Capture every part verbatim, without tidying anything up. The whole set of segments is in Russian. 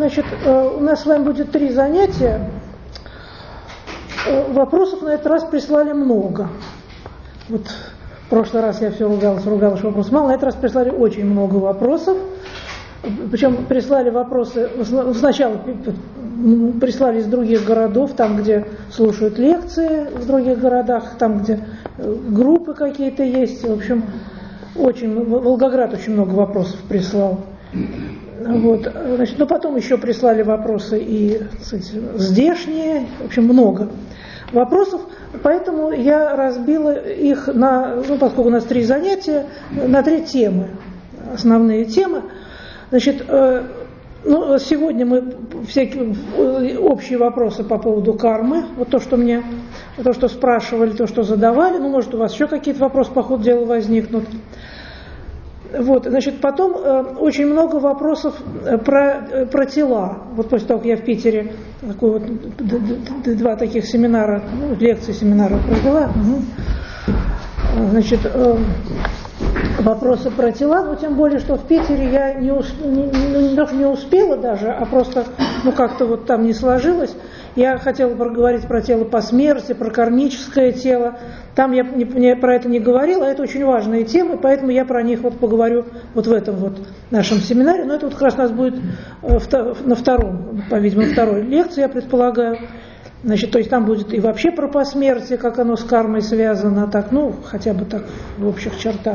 значит, у нас с вами будет три занятия. Вопросов на этот раз прислали много. Вот в прошлый раз я все ругалась, ругалась, что вопросов мало. На этот раз прислали очень много вопросов. Причем прислали вопросы, сначала прислали из других городов, там, где слушают лекции, в других городах, там, где группы какие-то есть. В общем, очень, Волгоград очень много вопросов прислал. Вот, значит, но потом еще прислали вопросы и, кстати, здешние, в общем, много вопросов, поэтому я разбила их на, ну, поскольку у нас три занятия, на три темы, основные темы. Значит, э, ну, сегодня мы всякие общие вопросы по поводу кармы, вот то, что мне, то, что спрашивали, то, что задавали, ну, может, у вас еще какие-то вопросы по ходу дела возникнут. Вот, значит, потом э, очень много вопросов про, э, про тела. Вот после того, как я в Питере такой вот, д- д- два таких семинара, ну, лекции, семинара провела, угу. Значит, э, вопросы про тела, но тем более, что в Питере я не, усп... не, не, не успела даже, а просто, ну, как-то вот там не сложилось. Я хотела поговорить про тело по смерти, про кармическое тело. Там я не, не, про это не говорила, а это очень важные темы, поэтому я про них вот поговорю вот в этом вот нашем семинаре. Но это вот как раз у нас будет на втором, по-видимому, второй лекции, я предполагаю. Значит, то есть там будет и вообще про посмертие, как оно с кармой связано, так, ну, хотя бы так в общих чертах.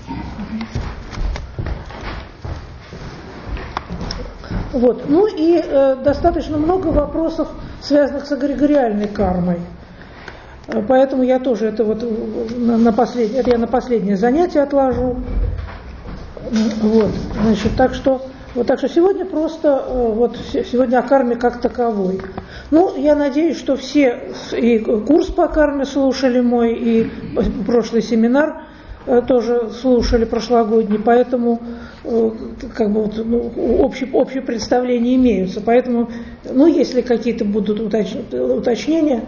Вот. Ну и э, достаточно много вопросов, связанных с эгрегориальной кармой. Поэтому я тоже это вот на, на последнее, это я на последнее занятие отложу. Вот, значит, так что, вот, так что сегодня просто вот сегодня о карме как таковой. Ну, я надеюсь, что все и курс по карме слушали мой, и прошлый семинар тоже слушали прошлогодний, поэтому как бы вот, ну, общие, общие представления имеются. Поэтому, ну, если какие-то будут уточ... уточнения,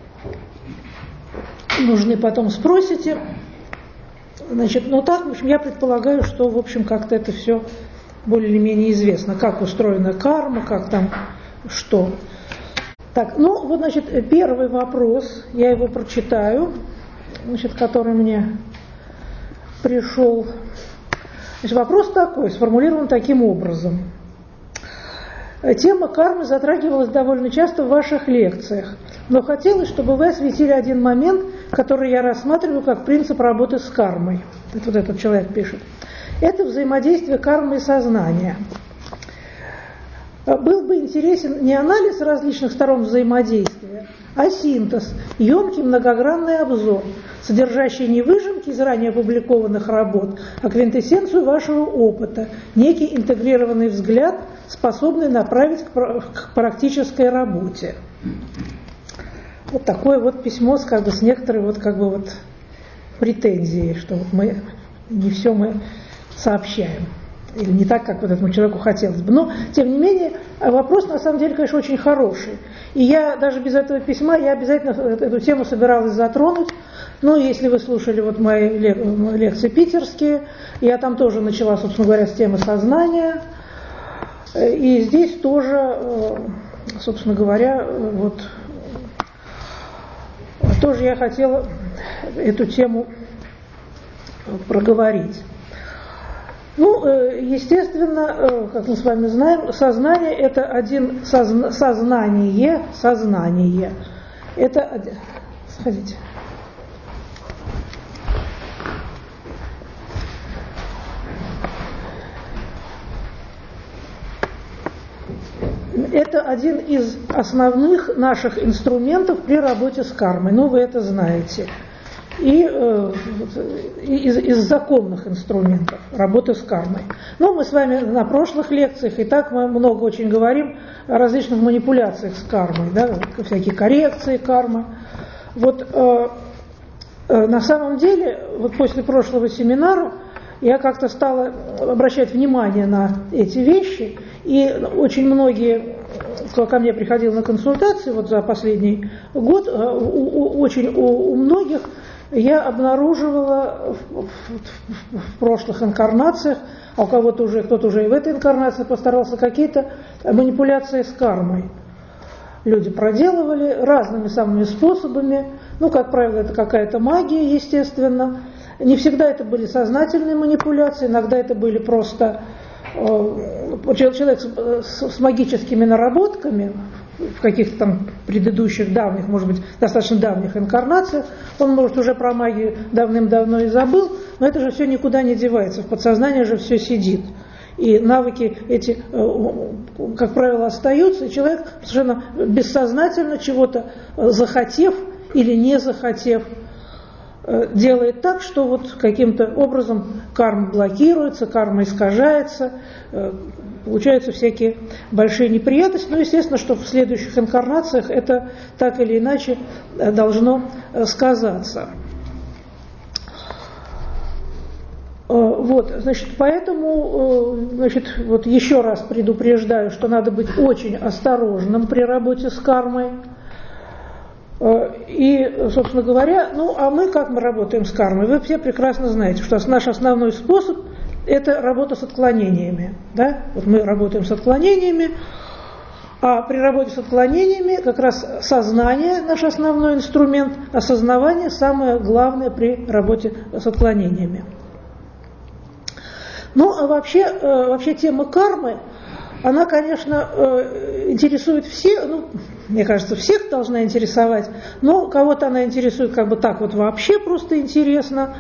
нужны, потом спросите. Значит, ну так, в общем, я предполагаю, что, в общем, как-то это все более или менее известно, как устроена карма, как там, что. Так, ну, вот, значит, первый вопрос, я его прочитаю, значит, который мне пришел. Значит, вопрос такой, сформулирован таким образом. Тема кармы затрагивалась довольно часто в ваших лекциях, но хотелось, чтобы вы осветили один момент, который я рассматриваю как принцип работы с кармой. Это вот этот человек пишет. Это взаимодействие кармы и сознания. Был бы интересен не анализ различных сторон взаимодействия, а синтез, емкий многогранный обзор, содержащий не выжимки из ранее опубликованных работ, а квинтэссенцию вашего опыта, некий интегрированный взгляд, способный направить к практической работе. Вот такое вот письмо с, как бы, с некоторой вот, как бы, вот претензией, что вот мы не все мы сообщаем. Или не так, как вот этому человеку хотелось бы. Но, тем не менее, вопрос на самом деле, конечно, очень хороший. И я даже без этого письма, я обязательно эту тему собиралась затронуть. Ну, если вы слушали вот мои лекции питерские, я там тоже начала, собственно говоря, с темы сознания. И здесь тоже, собственно говоря, вот тоже я хотела эту тему проговорить. Ну, естественно, как мы с вами знаем, сознание – это один созна, сознание, сознание. Это, сходите. Это один из основных наших инструментов при работе с кармой. Ну, вы это знаете. И э, из, из законных инструментов работы с кармой. Но мы с вами на прошлых лекциях и так мы много очень говорим о различных манипуляциях с кармой, да, всякие коррекции кармы. Вот э, э, на самом деле, вот после прошлого семинара я как-то стала обращать внимание на эти вещи, и очень многие, кто ко мне приходил на консультации вот за последний год, очень у, у многих я обнаруживала в, в, в прошлых инкарнациях, а у кого-то уже, кто-то уже и в этой инкарнации постарался, какие-то манипуляции с кармой. Люди проделывали разными самыми способами. Ну, как правило, это какая-то магия, естественно. Не всегда это были сознательные манипуляции, иногда это были просто э, человек с, с магическими наработками в каких-то там предыдущих давних, может быть, достаточно давних инкарнациях. Он, может, уже про магию давным-давно и забыл, но это же все никуда не девается, в подсознании же все сидит. И навыки эти, как правило, остаются, и человек совершенно бессознательно чего-то захотев или не захотев, делает так, что вот каким-то образом карма блокируется, карма искажается, получаются всякие большие неприятности. Но естественно, что в следующих инкарнациях это так или иначе должно сказаться. Вот, значит, поэтому, значит, вот еще раз предупреждаю, что надо быть очень осторожным при работе с кармой. И, собственно говоря, ну, а мы, как мы работаем с кармой? Вы все прекрасно знаете, что наш основной способ – это работа с отклонениями. Да? Вот мы работаем с отклонениями, а при работе с отклонениями как раз сознание – наш основной инструмент, осознавание – самое главное при работе с отклонениями. Ну, а вообще, вообще тема кармы, она, конечно, интересует всех, ну, мне кажется, всех должна интересовать, но кого-то она интересует как бы так вот вообще просто интересно,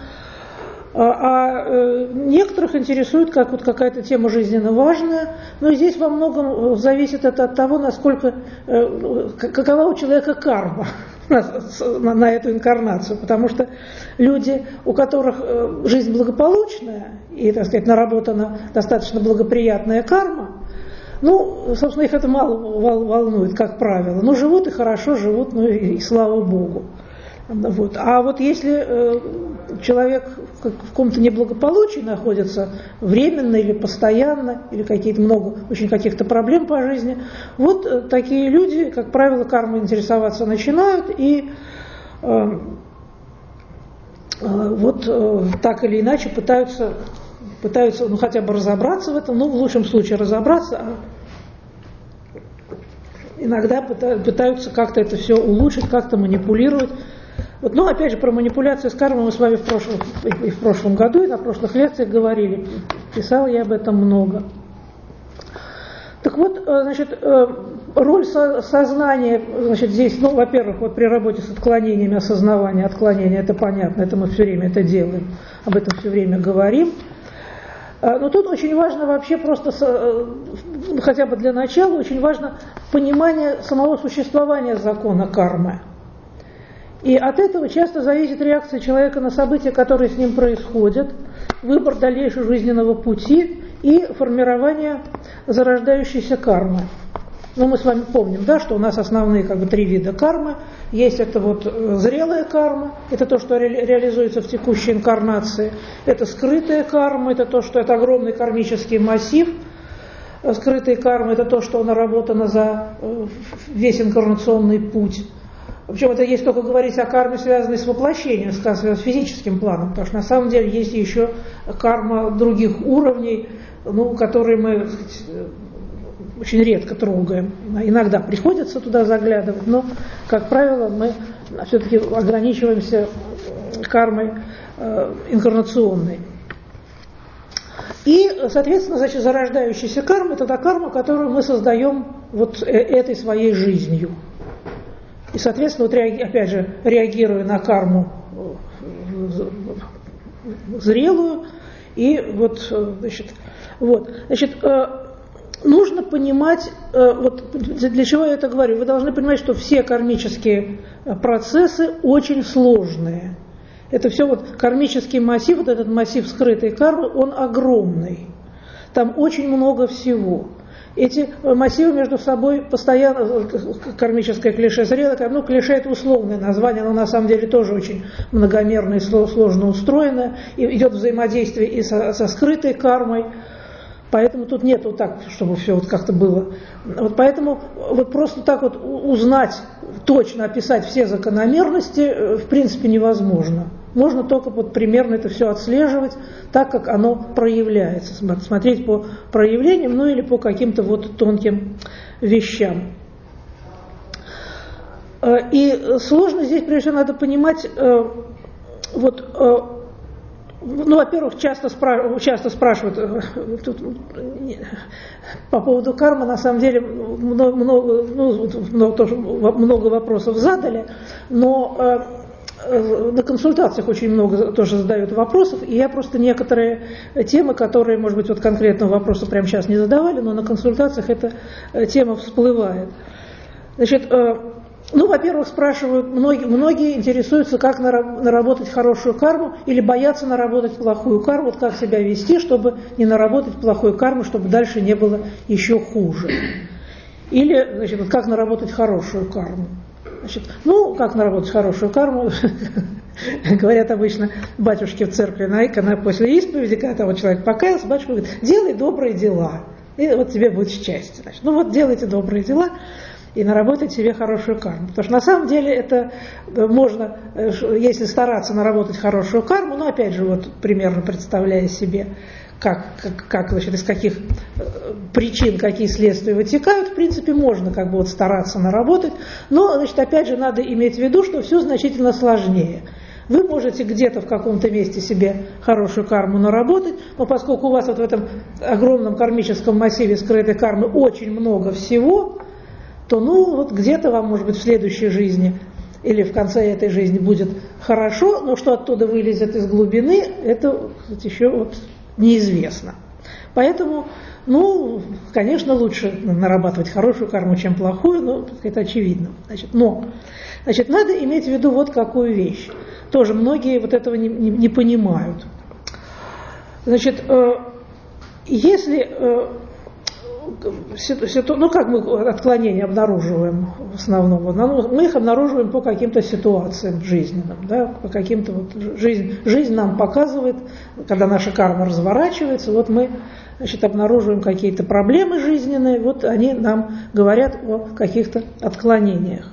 а некоторых интересует как вот какая-то тема жизненно важная, но здесь во многом зависит это от того, насколько, какова у человека карма на, на эту инкарнацию, потому что люди, у которых жизнь благополучная и, так сказать, наработана достаточно благоприятная карма, ну, собственно, их это мало волнует, как правило. Ну, живут и хорошо живут, ну и, и слава Богу. Вот. А вот если э, человек в каком-то неблагополучии находится временно или постоянно, или какие-то много, очень каких-то проблем по жизни, вот э, такие люди, как правило, кармой интересоваться начинают и э, э, вот э, так или иначе пытаются, пытаются ну, хотя бы разобраться в этом, ну, в лучшем случае разобраться, а иногда пытаются как-то это все улучшить, как-то манипулировать. Вот, но опять же про манипуляцию с кармой мы с вами в прошлом, и в прошлом году, и на прошлых лекциях говорили. Писала я об этом много. Так вот, значит, роль сознания, значит, здесь, ну, во-первых, вот при работе с отклонениями, осознавание отклонения, это понятно, это мы все время это делаем, об этом все время говорим. Но тут очень важно вообще просто, хотя бы для начала, очень важно понимание самого существования закона кармы. И от этого часто зависит реакция человека на события, которые с ним происходят, выбор дальнейшего жизненного пути и формирование зарождающейся кармы. Ну, мы с вами помним, да, что у нас основные как бы три вида кармы. Есть это вот зрелая карма, это то, что ре- реализуется в текущей инкарнации. Это скрытая карма, это то, что это огромный кармический массив. Скрытая карма – это то, что наработано за весь инкарнационный путь. Причем это есть только говорить о карме, связанной с воплощением, с физическим планом, потому что на самом деле есть еще карма других уровней, ну, которые мы, так сказать, очень редко трогаем. Иногда приходится туда заглядывать, но, как правило, мы все-таки ограничиваемся кармой э, инкарнационной. И, соответственно, значит, зарождающаяся карма – это та карма, которую мы создаем вот этой своей жизнью. И, соответственно, вот, опять же, реагируя на карму зрелую, и вот, значит, вот, значит, нужно понимать, вот для чего я это говорю, вы должны понимать, что все кармические процессы очень сложные. Это все вот кармический массив, вот этот массив скрытой кармы, он огромный. Там очень много всего. Эти массивы между собой постоянно, кармическое клише, зрелое, ну, клише это условное название, но на самом деле тоже очень многомерное и сложно устроенное, и идет взаимодействие и со, со скрытой кармой, поэтому тут нет вот так, чтобы все вот как-то было. Вот поэтому вот просто так вот узнать, точно описать все закономерности в принципе невозможно. можно только вот примерно это все отслеживать так, как оно проявляется, смотреть по проявлениям, ну или по каким-то вот тонким вещам. И сложно здесь, прежде всего, надо понимать, вот, ну, во-первых, часто, спра- часто спрашивают тут, по поводу кармы, на самом деле много, много, ну, много, тоже много вопросов задали, но э, на консультациях очень много тоже задают вопросов, и я просто некоторые темы, которые, может быть, вот конкретного вопроса прямо сейчас не задавали, но на консультациях эта тема всплывает. Значит, э, Ну, во-первых, спрашивают, многие, многие интересуются, как наработать хорошую карму или боятся наработать плохую карму, вот как себя вести, чтобы не наработать плохую карму, чтобы дальше не было еще хуже. Или, значит, вот как наработать хорошую карму. Значит, ну, как наработать хорошую карму, говорят обычно батюшки в церкви, на, после исповеди, когда вот человек покаялся, батюшка говорит, делай добрые дела, и вот тебе будет счастье. Значит, ну вот делайте добрые дела, и наработать себе хорошую карму. Потому что на самом деле это можно, если стараться наработать хорошую карму, но опять же, вот примерно представляя себе, как, как, как значит, из каких причин, какие следствия вытекают, в принципе, можно как бы вот стараться наработать, но, значит, опять же, надо иметь в виду, что все значительно сложнее. Вы можете где-то в каком-то месте себе хорошую карму наработать, но поскольку у вас вот в этом огромном кармическом массиве скрытой кармы очень много всего, то ну вот где-то вам, может быть, в следующей жизни или в конце этой жизни будет хорошо, но что оттуда вылезет из глубины, это вот еще вот неизвестно. Поэтому, ну, конечно, лучше нарабатывать хорошую карму, чем плохую, но это очевидно. Значит, но, значит, надо иметь в виду вот какую вещь. Тоже многие вот этого не, не, не понимают. Значит, э, если... Э, Ну, как мы отклонения обнаруживаем в основном? Мы их обнаруживаем по каким-то ситуациям жизненным, да, по каким-то вот жизнь, жизнь нам показывает, когда наша карма разворачивается, вот мы, значит, обнаруживаем какие-то проблемы жизненные, вот они нам говорят о каких-то отклонениях.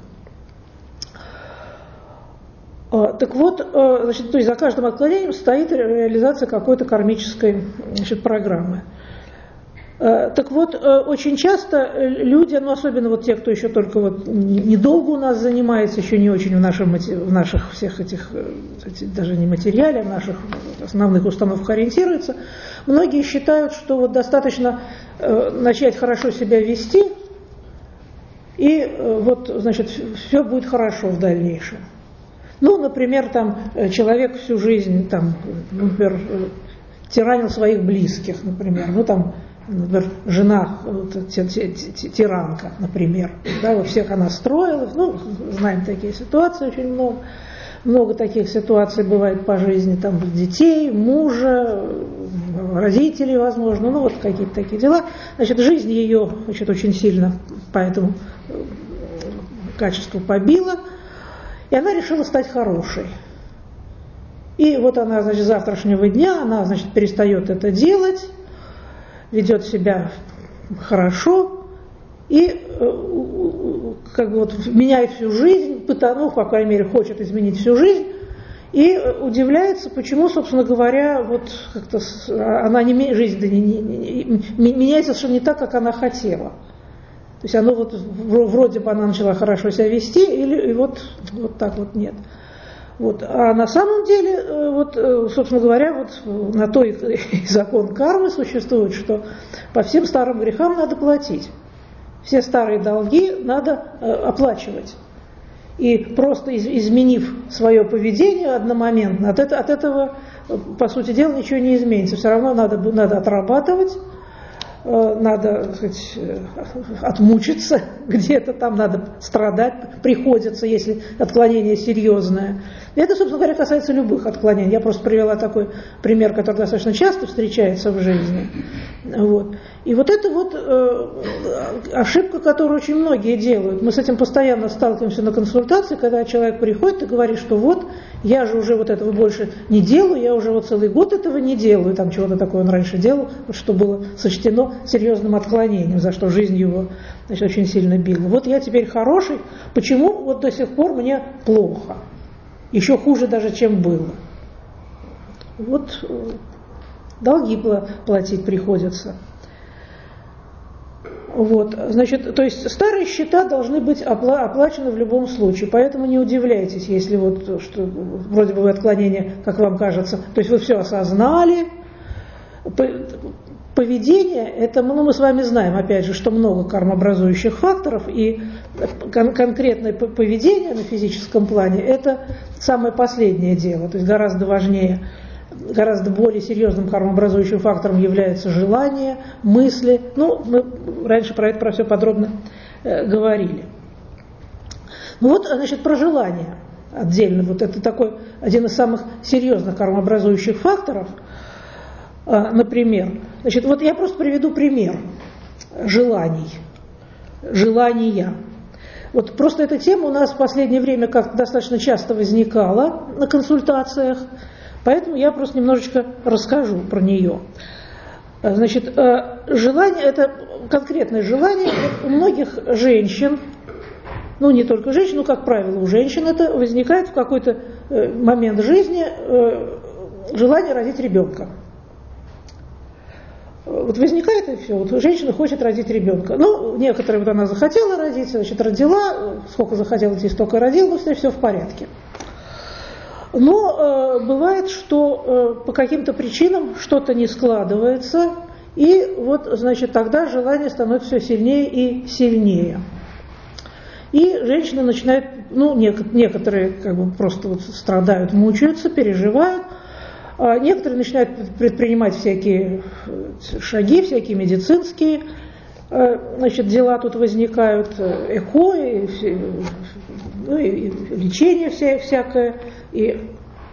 Так вот, значит, то есть за каждым отклонением стоит реализация какой-то кармической, значит, программы. Так вот, очень часто люди, ну особенно вот те, кто еще только вот недолго у нас занимается, еще не очень в, нашем, в наших всех этих, даже не материале, в наших основных установках ориентируются, многие считают, что вот достаточно начать хорошо себя вести, и вот, значит, все будет хорошо в дальнейшем. Ну, например, там человек всю жизнь, там, например, тиранил своих близких, например, ну там, например, жена вот, тиранка, например, да, вот всех она строила, ну, знаем такие ситуации очень много, много таких ситуаций бывает по жизни, там, детей, мужа, родителей, возможно, ну, вот какие-то такие дела, значит, жизнь ее, значит, очень сильно по этому качеству побила, и она решила стать хорошей. И вот она, значит, с завтрашнего дня, она, значит, перестает это делать, ведет себя хорошо и как бы вот меняет всю жизнь, ну, по крайней мере, хочет изменить всю жизнь, и удивляется, почему, собственно говоря, вот как-то она не, жизнь да, не, не, не, меняется совершенно не так, как она хотела. То есть оно вот вроде бы она начала хорошо себя вести, или и вот, вот так вот нет. Вот. А на самом деле, вот, собственно говоря, вот на то и закон кармы существует, что по всем старым грехам надо платить. Все старые долги надо оплачивать. И просто изменив свое поведение одномоментно, от, это, от этого, по сути дела, ничего не изменится. Все равно надо, надо отрабатывать, надо, так сказать, отмучиться где-то, там надо страдать, приходится, если отклонение серьезное. И это, собственно говоря, касается любых отклонений. Я просто привела такой пример, который достаточно часто встречается в жизни. Вот. И вот это вот э, ошибка, которую очень многие делают. Мы с этим постоянно сталкиваемся на консультации, когда человек приходит и говорит, что вот, я же уже вот этого больше не делаю, я уже вот целый год этого не делаю, там чего-то такое он раньше делал, вот, что было сочтено серьезным отклонением, за что жизнь его, значит, очень сильно била. Вот я теперь хороший, почему вот до сих пор мне плохо? Еще хуже даже, чем было. вот долги платить приходится. Вот, значит, то есть старые счета должны быть опла- оплачены в любом случае, поэтому не удивляйтесь, если вот что, вроде бы отклонение, как вам кажется, то есть вы все осознали. Поведение, это, ну, мы с вами знаем, опять же, что много кармообразующих факторов, и кон- конкретное поведение на физическом плане – это самое последнее дело, то есть гораздо важнее. Гораздо более серьезным кармообразующим фактором является желание, мысли. Ну, мы раньше про это про все подробно э, говорили. Ну вот, значит, про желание отдельно. Вот это такой один из самых серьезных кармообразующих факторов. Э, например, значит, вот я просто приведу пример желаний, желания. Вот просто эта тема у нас в последнее время как-то достаточно часто возникала на консультациях. Поэтому я просто немножечко расскажу про нее. Значит, желание, это конкретное желание у многих женщин, ну не только женщин, но, как правило, у женщин это возникает в какой-то момент жизни желание родить ребенка. Вот возникает и все, вот женщина хочет родить ребенка. Ну, некоторые, вот она захотела родить, значит, родила, сколько захотела детей, столько и родила, но все в порядке. Но э, бывает, что э, по каким-то причинам что-то не складывается, и вот, значит, тогда желание становится все сильнее и сильнее. И женщины начинают, ну, нек- некоторые как бы просто вот страдают, мучаются, переживают, а некоторые начинают предпринимать всякие шаги, всякие медицинские, э, значит, дела тут возникают, эко, и, ну, и лечение вся, всякое, и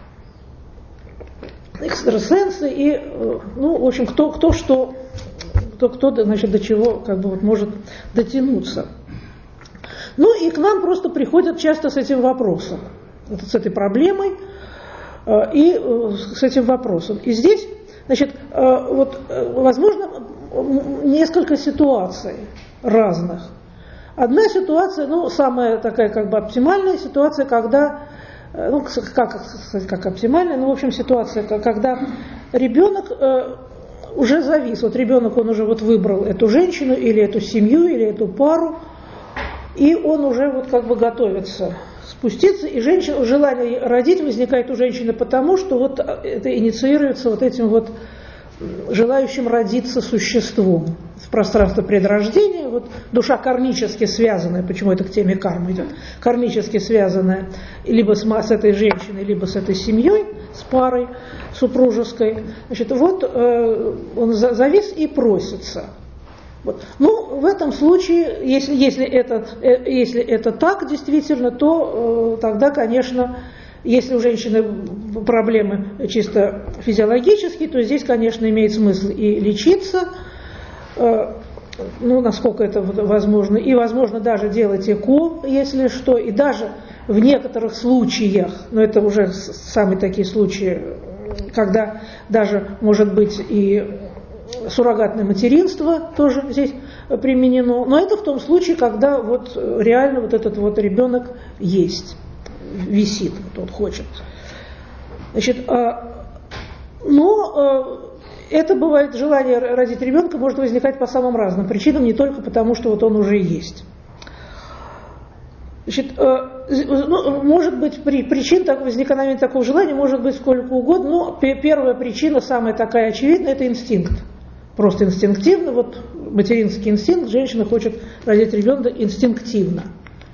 экстрасенсы, и, ну, в общем, кто, кто что, кто, кто, значит, до чего как бы вот может дотянуться. Ну и к нам просто приходят часто с этим вопросом, с этой проблемой и с этим вопросом. И здесь, значит, вот, возможно, несколько ситуаций разных. Одна ситуация, ну, самая такая как бы оптимальная ситуация, когда, ну, как, как оптимальная, ну, в общем, ситуация, когда ребенок э, уже завис, вот ребенок, он уже вот выбрал эту женщину или эту семью, или эту пару, и он уже вот как бы готовится спуститься, и женщина, желание родить возникает у женщины потому, что вот это инициируется вот этим вот желающим родиться существом в пространстве предрождения, вот душа кармически связанная, почему это к теме кармы идет, кармически связанная либо с, с этой женщиной, либо с этой семьей, с парой супружеской, значит, вот э, он завис и просится. Вот. Ну, в этом случае, если, если, это, если это так действительно, то э, тогда, конечно, если у женщины проблемы чисто физиологические, то здесь, конечно, имеет смысл и лечиться, э, ну, насколько это возможно, и, возможно, даже делать ЭКО, если что, и даже в некоторых случаях, но это уже самые такие случаи, когда даже, может быть, и суррогатное материнство тоже здесь применено, но это в том случае, когда вот реально вот этот вот ребенок есть, висит, вот он хочет. Значит, но это бывает, желание родить ребенка может возникать по самым разным причинам, не только потому, что вот он уже есть. Значит, ну, может быть, при, причин так, возникновения такого желания может быть сколько угодно, но первая причина, самая такая очевидная, это инстинкт. Просто инстинктивно, вот материнский инстинкт, женщина хочет родить ребенка инстинктивно.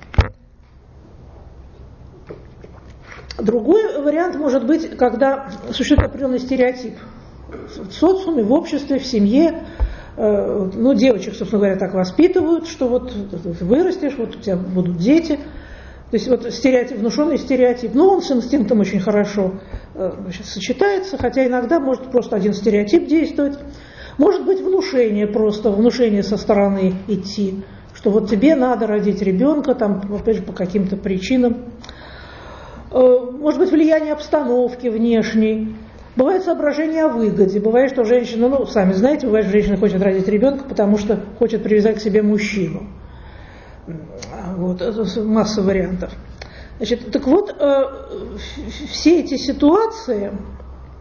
Другой вариант может быть, когда существует определенный стереотип в социуме, в обществе, в семье. Ну, девочек, собственно говоря, так воспитывают, что вот ты вырастешь, вот у тебя будут дети. То есть вот стереотип, внушенный стереотип, но он с инстинктом очень хорошо, значит, сочетается, хотя иногда может просто один стереотип действовать. Может быть внушение просто, внушение со стороны идти, что вот тебе надо родить ребенка, там, опять же, по каким-то причинам. Может быть влияние обстановки внешней. Бывает соображение о выгоде. Бывает, что женщина, ну, сами знаете, бывает, что женщина хочет родить ребенка, потому что хочет привязать к себе мужчину. Вот, масса вариантов. Значит, так вот, все эти ситуации,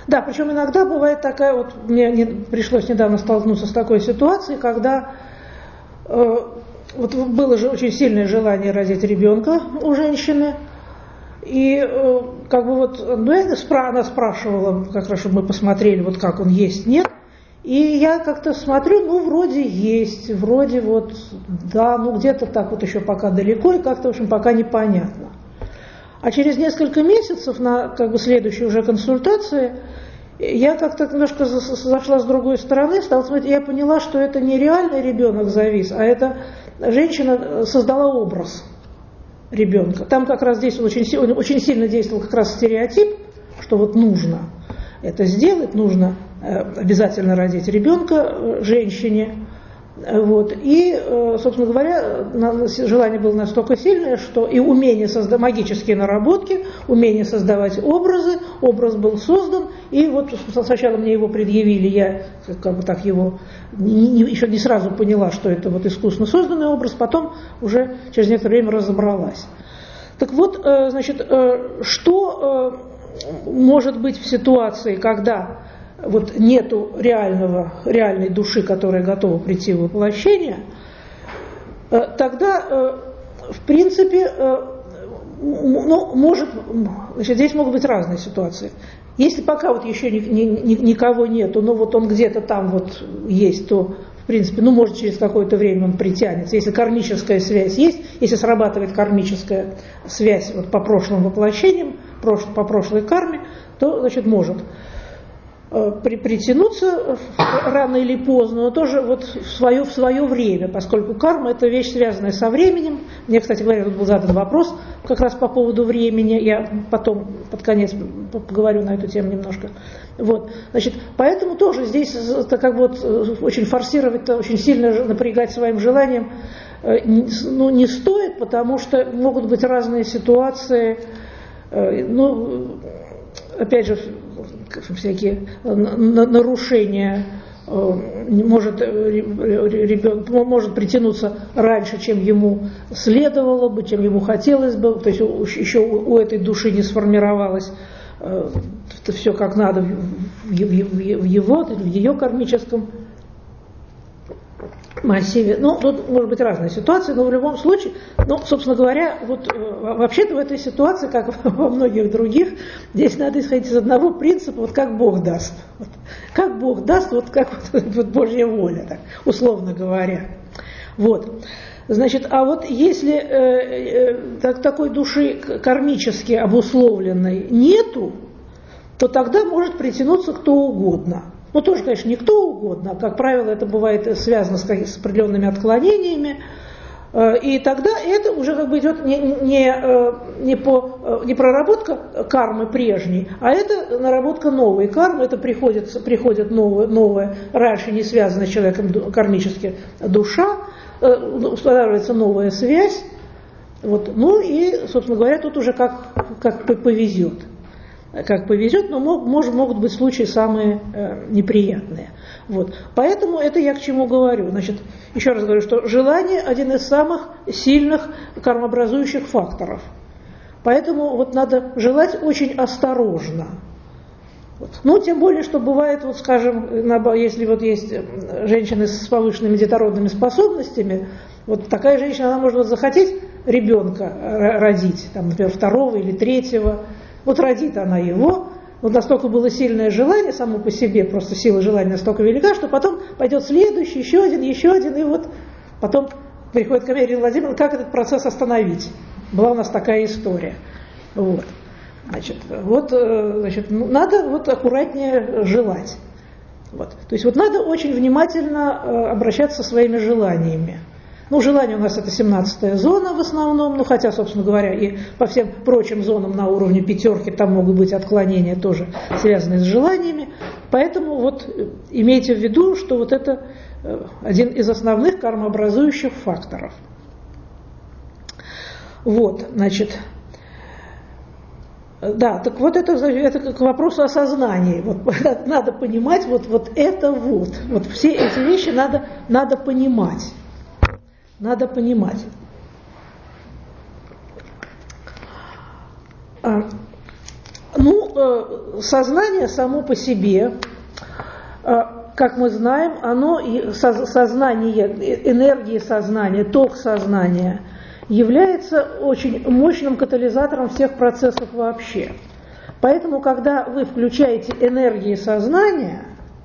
Да, причем иногда бывает такая, вот мне не, пришлось недавно столкнуться с такой ситуацией, когда э, вот было же очень сильное желание родить ребенка у женщины, и э, как бы вот ну, она спрашивала, как раз, чтобы мы посмотрели, вот как он есть, нет. И я как-то смотрю, ну, вроде есть, вроде вот, да, ну, где-то так вот еще пока далеко, и как-то, в общем, пока непонятно. А через несколько месяцев на как бы следующей уже консультации я как-то немножко зашла с другой стороны, стала смотреть, и я поняла, что это не реальный ребенок завис, а это женщина создала образ ребенка. Там как раз здесь очень, очень сильно действовал как раз стереотип, что вот нужно это сделать, нужно обязательно родить ребенка женщине. Вот. И, собственно говоря, желание было настолько сильное, что и умение создавать магические наработки, умение создавать образы, образ был создан, и вот сначала мне его предъявили, я как бы так его не, не, еще не сразу поняла, что это вот искусственно созданный образ, потом уже через некоторое время разобралась. Так вот, значит, что может быть в ситуации, когда вот нету реального, реальной души, которая готова прийти в воплощение, тогда, в принципе, ну, может, значит, здесь могут быть разные ситуации. Если пока вот еще ни, ни, никого нету, но вот он где-то там вот есть, то, в принципе, ну, может, через какое-то время он притянется. Если кармическая связь есть, если срабатывает кармическая связь вот по прошлым воплощениям, по прошлой карме, то, значит, может при, притянуться рано или поздно, но тоже вот в свое, в свое время, поскольку карма – это вещь, связанная со временем. Мне, кстати говоря, тут был задан вопрос как раз по поводу времени, я потом под конец поговорю на эту тему немножко. Вот. Значит, поэтому тоже здесь это как бы вот очень форсировать, очень сильно напрягать своим желанием ну, не стоит, потому что могут быть разные ситуации, ну, опять же, всякие нарушения, может, ребенок может притянуться раньше, чем ему следовало бы, чем ему хотелось бы, то есть еще у этой души не сформировалось все как надо в его, в ее кармическом массиве. Ну, тут может быть разная ситуация, но в любом случае, ну, собственно говоря, вот вообще-то в этой ситуации, как во многих других, здесь надо исходить из одного принципа, вот как Бог даст. Вот, как Бог даст, вот как вот, вот Божья воля, так, условно говоря. Вот. Значит, а вот если э, э, так, такой души кармически обусловленной нету, то тогда может притянуться кто угодно. Ну, тоже, конечно, не кто угодно, а, как правило, это бывает связано с, с определенными отклонениями, и тогда это уже как бы идет не, не, не, по, не проработка кармы прежней, а это наработка новой кармы, это приходит, приходит новое, новое, раньше не связанная с человеком кармически душа, устанавливается новая связь, вот, ну и, собственно говоря, тут уже как, как повезет. Как повезет, но мог, может, могут быть случаи самые э, неприятные. Вот. Поэтому это я к чему говорю. Значит, еще раз говорю, что желание – один из самых сильных кармообразующих факторов. Поэтому вот надо желать очень осторожно. Вот. Ну, тем более, что бывает, вот, скажем, если вот есть женщины с повышенными детородными способностями, вот такая женщина, она может вот захотеть ребенка родить, там, например, второго или третьего. Вот родит она его, вот настолько было сильное желание само по себе, просто сила желания настолько велика, что потом пойдет следующий, еще один, еще один, и вот потом приходит ко мне Ирина Владимировна, как этот процесс остановить. Была у нас такая история. Вот. Значит, вот, значит, надо вот аккуратнее желать. Вот. То есть вот надо очень внимательно обращаться со своими желаниями. Ну, желание у нас это семнадцатая зона в основном, ну, хотя, собственно говоря, и по всем прочим зонам на уровне пятерки там могут быть отклонения тоже связанные с желаниями. Поэтому вот имейте в виду, что вот это один из основных кармообразующих факторов. Вот, значит, да, так вот это, это к вопросу о сознании. Вот, надо понимать вот, вот это вот. Вот все эти вещи надо, надо понимать. Надо понимать. А, ну, сознание само по себе, как мы знаем, оно, сознание, энергия сознания, ток сознания является очень мощным катализатором всех процессов вообще. Поэтому, когда вы включаете энергии сознания,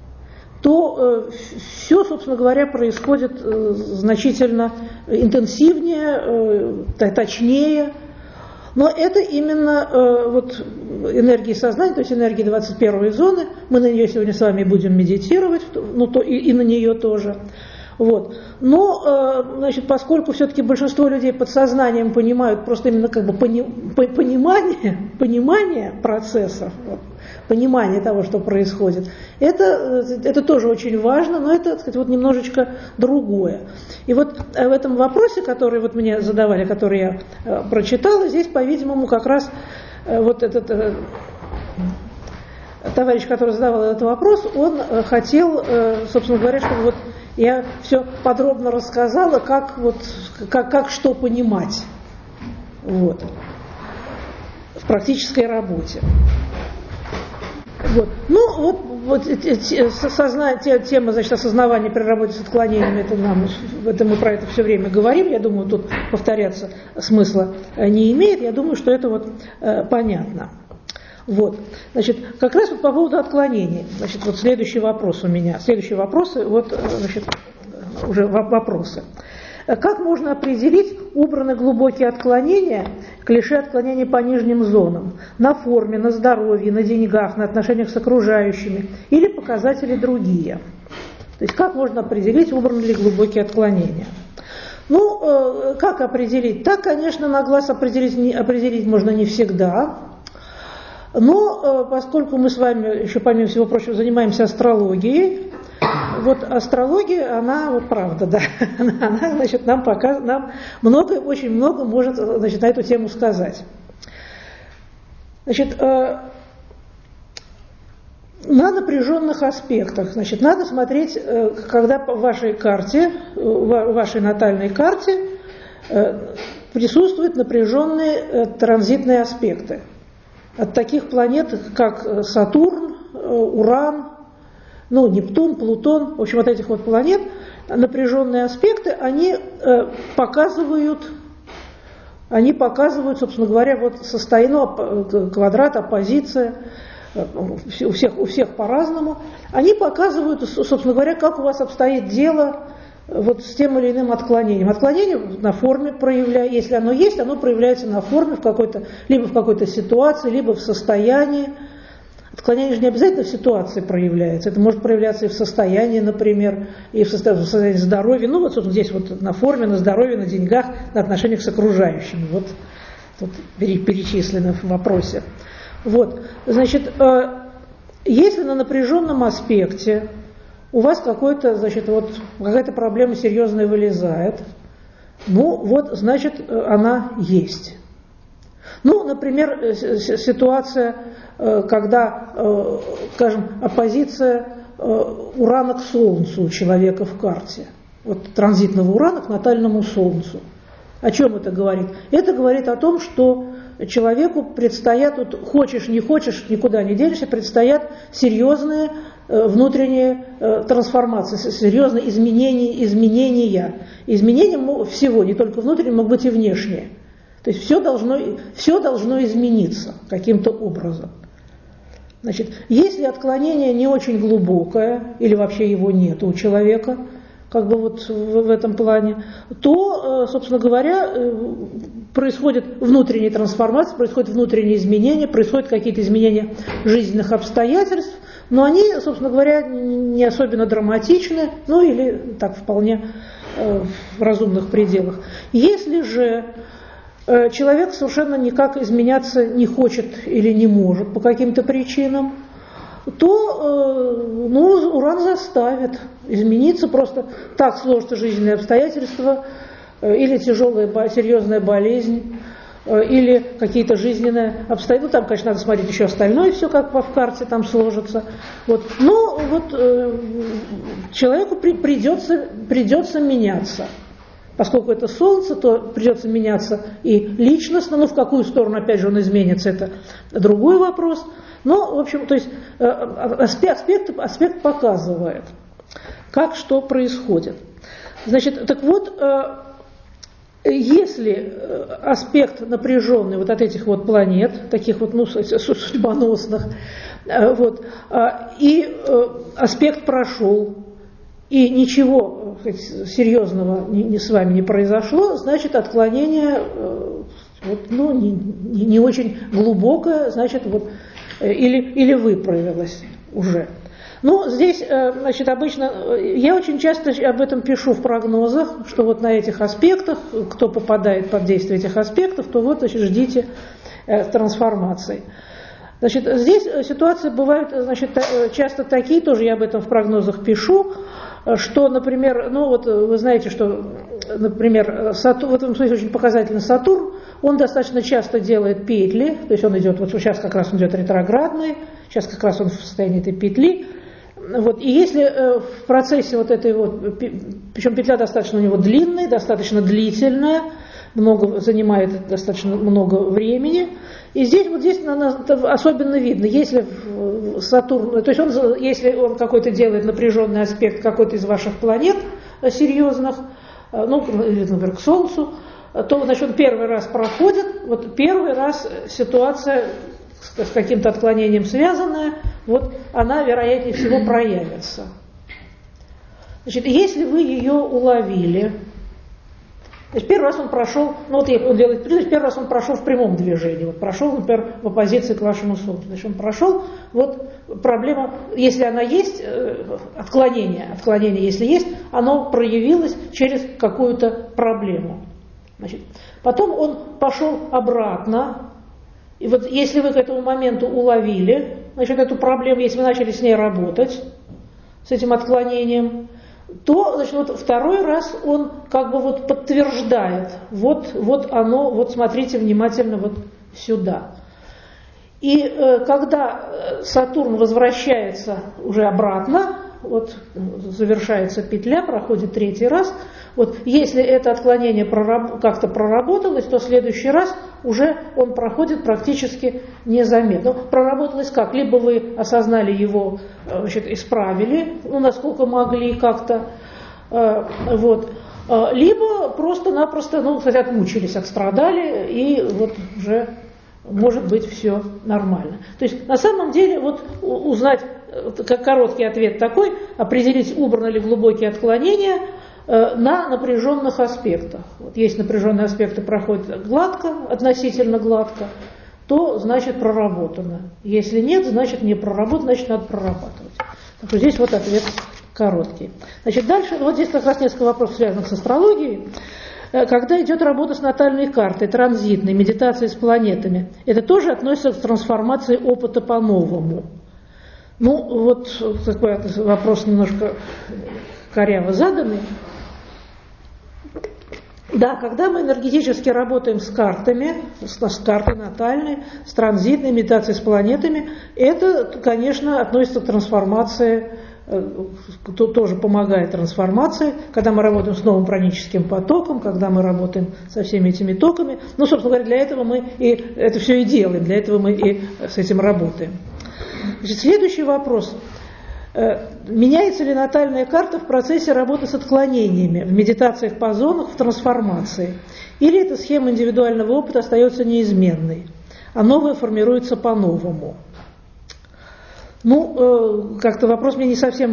то э, все, собственно говоря, происходит э, значительно интенсивнее, э, точнее. Но это именно э, вот энергии сознания, то есть энергии двадцать первой зоны. Мы на нее сегодня с вами будем медитировать, ну, то, и, и на нее тоже. Вот. Но, э, значит, поскольку все-таки большинство людей подсознанием понимают просто именно как бы пони, по, понимание, понимание процессов, вот, понимание того, что происходит, это, это тоже очень важно, но это, так сказать, вот немножечко другое. И вот в этом вопросе, который вот мне задавали, который я э, прочитала, здесь, по-видимому, как раз э, вот этот э, товарищ, который задавал этот вопрос, он э, хотел, э, собственно говоря, чтобы вот я все подробно рассказала, как, вот, как, как что понимать вот, в практической работе. Вот. Ну, вот, вот созна... тема, значит, осознавания при работе с отклонениями, это, нам, это мы про это все время говорим, я думаю, тут повторяться смысла не имеет, я думаю, что это вот э, понятно. Вот. Значит, как раз вот по поводу отклонений, значит, вот следующий вопрос у меня, следующие вопросы, вот, значит, уже вопросы. Как можно определить убраны глубокие отклонения, клише отклонений по нижним зонам, на форме, на здоровье, на деньгах, на отношениях с окружающими или показатели другие? То есть как можно определить, убраны ли глубокие отклонения? Ну, как определить? Так, конечно, на глаз определить, определить можно не всегда. Но поскольку мы с вами еще, помимо всего прочего, занимаемся астрологией, вот астрология, она, вот правда, да, она, она значит, нам показывает, нам много, очень много может, значит, на эту тему сказать. Значит, на напряженных аспектах, значит, надо смотреть, когда в вашей карте, в вашей натальной карте присутствуют напряженные транзитные аспекты. От таких планет, как Сатурн, Уран, ну, Нептун, Плутон, в общем, вот этих вот планет, напряженные аспекты, они э, показывают, они показывают, собственно говоря, вот состояние, ну, квадрат, оппозиция, у всех, у всех по-разному, они показывают, собственно говоря, как у вас обстоит дело вот с тем или иным отклонением. Отклонение на форме проявляется, если оно есть, оно проявляется на форме, в какой-то, либо в какой-то ситуации, либо в состоянии. Отклонение же не обязательно в ситуации проявляется. Это может проявляться и в состоянии, например, и в состоянии, в состоянии здоровья. Ну, вот собственно, здесь вот на форме, на здоровье, на деньгах, на отношениях с окружающими. Вот тут перечислено в вопросе. Вот, значит, если на напряженном аспекте у вас какой-то, значит, вот, какая-то проблема серьезная вылезает, ну, вот, значит, она есть. Ну, например, ситуация, когда, скажем, оппозиция Урана к Солнцу у человека в карте. Вот транзитного Урана к натальному Солнцу. О чем это говорит? Это говорит о том, что человеку предстоят, вот, хочешь, не хочешь, никуда не денешься, предстоят серьезные внутренние трансформации, серьезные изменения, изменения. Изменения всего, не только внутренние, могут быть и внешние. То есть все должно, все должно измениться каким-то образом. Значит, если отклонение не очень глубокое, или вообще его нет у человека, как бы вот в, в этом плане, то, собственно говоря, происходит внутренняя трансформация, происходят внутренние изменения, происходят какие-то изменения жизненных обстоятельств, но они, собственно говоря, не особенно драматичны, ну или так вполне э, в разумных пределах. Если же э, человек совершенно никак изменяться не хочет или не может по каким-то причинам, то э, ну, Уран заставит измениться, просто так сложатся жизненные обстоятельства, э, или тяжелая, серьезная болезнь, э, или какие-то жизненные обстоятельства. Ну, там, конечно, надо смотреть еще остальное, все как в карте там сложится. Вот. Но вот, э, человеку при, придется, придется меняться. поскольку это Солнце, то придется меняться и личностно, но в какую сторону, опять же, он изменится, это другой вопрос. Но, в общем, то есть аспект, аспект, аспект показывает, как что происходит. Значит, так вот, если аспект напряженный вот от этих вот планет, таких вот, ну, судьбоносных, вот, и аспект прошел, и ничего серьезного ни, ни с вами не произошло, значит, отклонение вот, ну, не, не очень глубокое, значит, вот, или, или выправилось уже. Ну, здесь, значит, обычно, я очень часто об этом пишу в прогнозах, что вот на этих аспектах, кто попадает под действие этих аспектов, то вот, значит, ждите трансформации. Значит, здесь ситуации бывают, значит, часто такие, тоже я об этом в прогнозах пишу, что, например, ну вот вы знаете, что, например, Сатурн, в этом смысле очень показательный Сатурн, он достаточно часто делает петли, то есть он идет, вот сейчас как раз он идет ретроградный, сейчас как раз он в состоянии этой петли. Вот, и если в процессе вот этой вот, причем петля достаточно у него длинная, достаточно длительная, много, занимает достаточно много времени, и здесь вот здесь особенно видно, если Сатурн, то есть он, если он какой-то делает напряженный аспект какой-то из ваших планет серьезных, ну, например, к Солнцу, то, значит, он первый раз проходит, вот первый раз ситуация с каким-то отклонением связанная, вот она, вероятнее всего, проявится. Значит, если вы ее уловили, значит, первый раз он прошел, ну вот он делает, первый раз он прошел в прямом движении, вот прошел, например, в оппозиции к вашему Солнцу, значит, он прошел, вот проблема, если она есть, отклонение, отклонение, если есть, оно проявилось через какую-то проблему. Значит, потом он пошел обратно, и вот если вы к этому моменту уловили, значит, эту проблему, если вы начали с ней работать, с этим отклонением, то, значит, вот второй раз он как бы вот подтверждает, вот, вот оно, вот смотрите внимательно вот сюда. И э, когда Сатурн возвращается уже обратно, вот завершается петля, проходит третий раз, вот если это отклонение прораб- как-то проработалось, то в следующий раз уже он проходит практически незаметно. Проработалось как? Либо вы осознали его, значит, исправили, ну, насколько могли как-то, э, вот, э, либо просто-напросто, ну, кстати, отмучились, отстрадали, и вот уже может быть все нормально. То есть на самом деле вот узнать, как короткий ответ такой, определить, убраны ли глубокие отклонения на напряженных аспектах. Вот есть напряженные аспекты, проходят гладко, относительно гладко, то значит проработано. Если нет, значит не проработано, значит надо прорабатывать. Так что здесь вот ответ короткий. Значит, дальше, вот здесь как раз несколько вопросов, связанных с астрологией. Когда идет работа с натальной картой, транзитной, медитацией с планетами, это тоже относится к трансформации опыта по-новому. Ну, вот такой вопрос немножко коряво заданный. Да, когда мы энергетически работаем с картами, с, с картой натальной, с транзитной, медитацией с планетами, это, конечно, относится к трансформации, кто тоже помогает трансформации, когда мы работаем с новым праническим потоком, когда мы работаем со всеми этими токами. Ну, собственно говоря, для этого мы и это все и делаем, для этого мы и с этим работаем. Значит, следующий вопрос. Меняется ли натальная карта в процессе работы с отклонениями, в медитациях по зонах, в трансформации? Или эта схема индивидуального опыта остается неизменной, а новая формируется по-новому? Ну, как-то вопрос мне не совсем,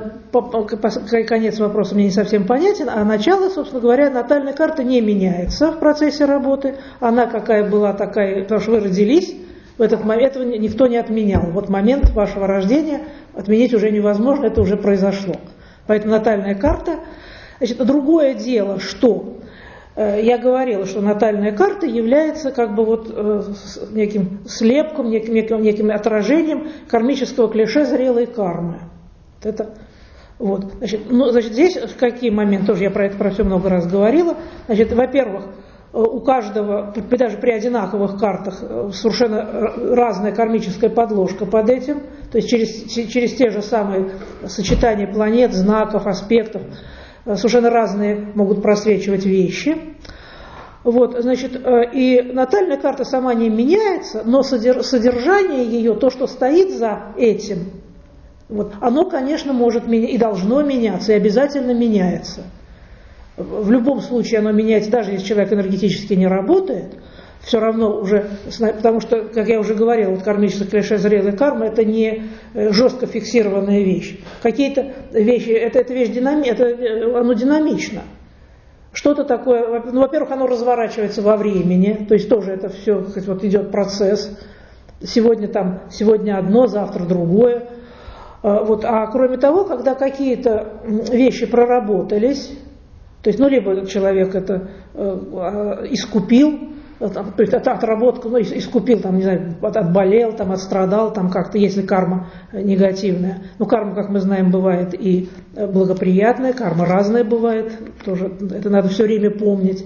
конец вопроса мне не совсем понятен, а начало, собственно говоря, натальная карта не меняется в процессе работы, она какая была, такая, потому что вы родились, в этот момент этого никто не отменял. Вот момент вашего рождения отменить уже невозможно, это уже произошло. Поэтому натальная карта. Значит, другое дело, что э, я говорила, что натальная карта является как бы вот э, неким слепком, неким, неким, неким отражением кармического клише зрелой кармы. Вот это, вот. Значит, ну, значит, здесь какие моменты, тоже я про это про все много раз говорила. Значит, во-первых, у каждого, даже при одинаковых картах, совершенно разная кармическая подложка под этим, то есть через, через те же самые сочетания планет, знаков, аспектов, совершенно разные могут просвечивать вещи. Вот, значит, и натальная карта сама не меняется, но содержание ее, то, что стоит за этим, вот, оно, конечно, может меняться и должно меняться, и обязательно меняется. В любом случае оно меняется, даже если человек энергетически не работает, все равно уже, потому что, как я уже говорила, вот кармическое клише зрелой кармы – это не жестко фиксированная вещь. Какие-то вещи, это, это вещь динами, это, оно динамично. Что-то такое, ну, во-первых, оно разворачивается во времени, то есть тоже это все, сказать, вот идет процесс. Сегодня там, сегодня одно, завтра другое. Вот. А кроме того, когда какие-то вещи проработались, то есть, ну, либо человек это э, искупил, то есть отработку, ну, искупил, там, не знаю, отболел, там, отстрадал, там как-то, если карма негативная. Ну, карма, как мы знаем, бывает и благоприятная, карма разная бывает, тоже это надо все время помнить.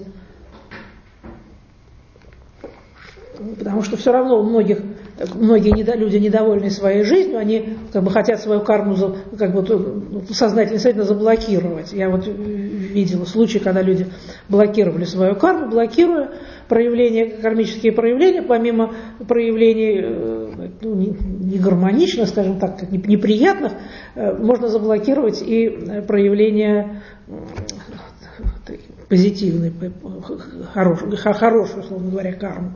Потому что все равно у многих, многие недо, люди, недовольные своей жизнью, они как бы хотят свою карму как бы, сознательно, сознательно заблокировать. Я вот видела случаи, когда люди блокировали свою карму, блокируя проявления, кармические проявления, помимо проявлений ну, не гармоничных, скажем так, неприятных, можно заблокировать и проявления позитивной, хорошую, хорошую, условно говоря, карму.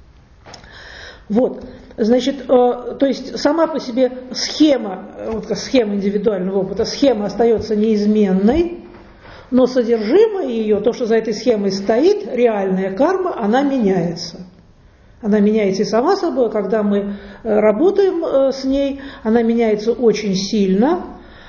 Вот, значит, э, то есть сама по себе схема, вот схема индивидуального опыта, схема остается неизменной, но содержимое ее, то, что за этой схемой стоит, реальная карма, она меняется. Она меняется и сама собой, когда мы работаем э, с ней, она меняется очень сильно.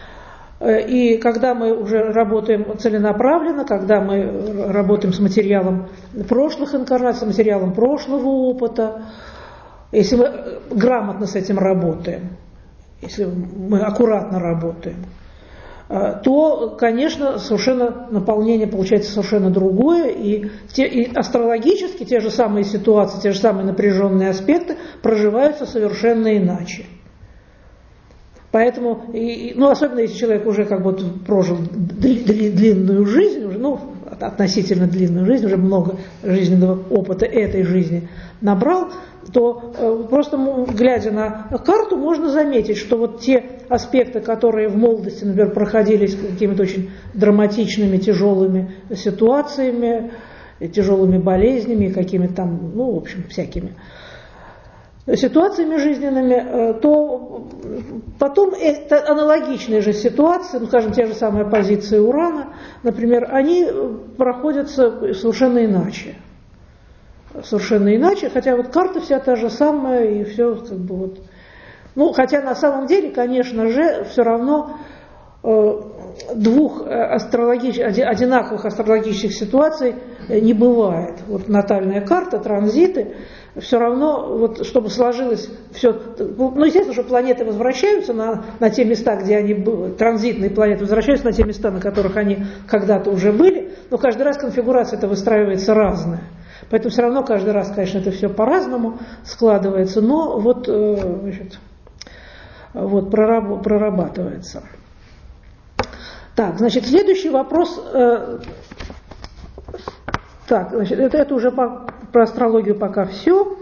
И когда мы уже работаем целенаправленно, когда мы работаем с материалом прошлых инкарнаций, с материалом прошлого опыта, если мы грамотно с этим работаем, если мы аккуратно работаем, то, конечно, совершенно наполнение получается совершенно другое, и, те, и астрологически те же самые ситуации, те же самые напряженные аспекты проживаются совершенно иначе. Поэтому, и, ну, особенно если человек уже как бы прожил длинную жизнь, уже, ну, относительно длинную жизнь, уже много жизненного опыта этой жизни набрал, то э, просто глядя на карту можно заметить, что вот те аспекты, которые в молодости, например, проходились какими-то очень драматичными, тяжелыми ситуациями, тяжелыми болезнями, какими-то там, ну, в общем, всякими ситуациями жизненными, то потом это аналогичные же ситуации, ну, скажем, те же самые позиции Урана, например, они проходятся совершенно иначе. Совершенно иначе, хотя вот карта вся та же самая, и все как бы вот. Ну, хотя на самом деле, конечно же, все равно э, двух астрологич... одинаковых астрологических ситуаций не бывает. Вот натальная карта, транзиты, все равно, вот, чтобы сложилось все, ну, естественно, что планеты возвращаются на, на те места, где они были, транзитные планеты возвращаются на те места, на которых они когда-то уже были, но каждый раз конфигурация это выстраивается разная. Поэтому все равно каждый раз, конечно, это все по-разному складывается, но вот, значит, вот прораб, прорабатывается. Так, значит, следующий вопрос. Так, значит, это, это уже по, про астрологию пока все.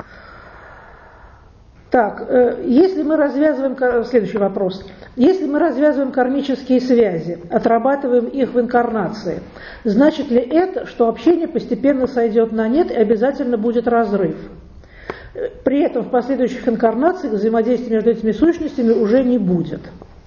Так, если мы развязываем, следующий вопрос. Если мы развязываем кармические связи, отрабатываем их в инкарнации, значит ли это, что общение постепенно сойдет на нет и обязательно будет разрыв? При этом в последующих инкарнациях взаимодействия между этими сущностями уже не будет.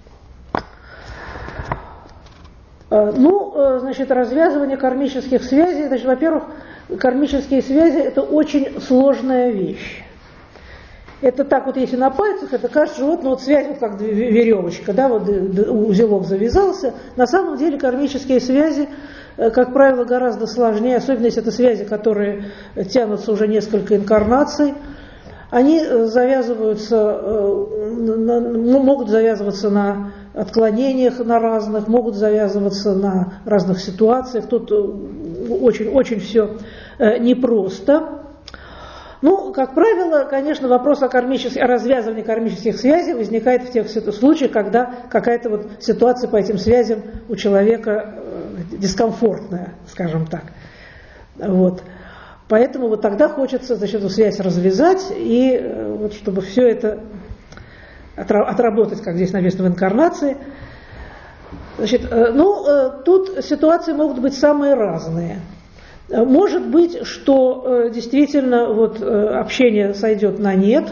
Ну, значит, развязывание кармических связей, значит, во-первых, кармические связи – это очень сложная вещь. Это так вот, если на пальцах, это кажется, что вот, ну, вот связь, вот как веревочка, да, вот узелок завязался. На самом деле кармические связи, как правило, гораздо сложнее, особенно если это связи, которые тянутся уже несколько инкарнаций. Они завязываются, могут завязываться на отклонениях на разных, могут завязываться на разных ситуациях. Тут очень-очень все непросто. Ну, как правило, конечно, вопрос о, кармических, о развязывании кармических связей возникает в тех случаях, когда какая-то вот ситуация по этим связям у человека дискомфортная, скажем так. Вот. Поэтому вот тогда хочется, значит, эту связь развязать, и вот, чтобы все это отработать, как здесь написано в инкарнации. Значит, ну, тут ситуации могут быть самые разные. Может быть, что действительно вот общение сойдет на нет,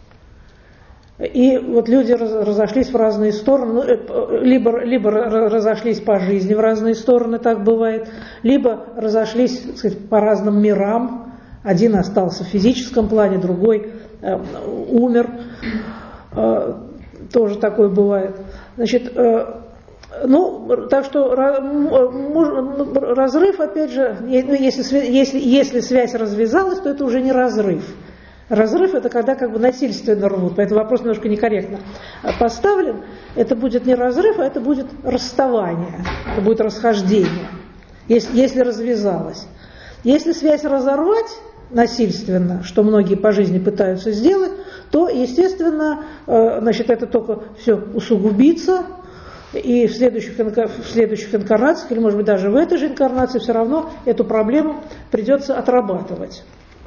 и вот люди разошлись в разные стороны, либо, либо разошлись по жизни в разные стороны, так бывает, либо разошлись, так сказать, по разным мирам, один остался в физическом плане, другой э, умер, э, тоже такое бывает. Значит, э, ну, так что разрыв, опять же, если, если, если связь развязалась, то это уже не разрыв. Разрыв – это когда как бы насильственно рвут, поэтому вопрос немножко некорректно поставлен. Это будет не разрыв, а это будет расставание, это будет расхождение, если, если развязалось. Если связь разорвать насильственно, что многие по жизни пытаются сделать, то, естественно, значит, это только все усугубится, и в следующих, в следующих инкарнациях, или, может быть, даже в этой же инкарнации, все равно эту проблему придется отрабатывать.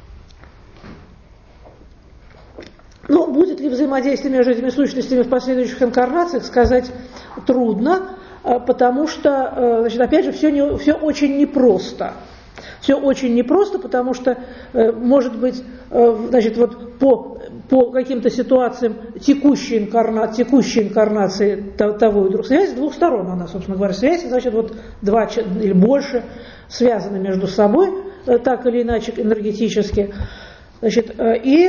Но будет ли взаимодействие между этими сущностями в последующих инкарнациях, сказать трудно, потому что, значит, опять же, все, не, все очень непросто. Все очень непросто, потому что, может быть, значит, вот по, по каким-то ситуациям текущей, инкарна, текущей инкарнации того и другого, связь с двух сторон, она, собственно говоря, связь, значит, вот два или больше связаны между собой, так или иначе, энергетически. Значит, и...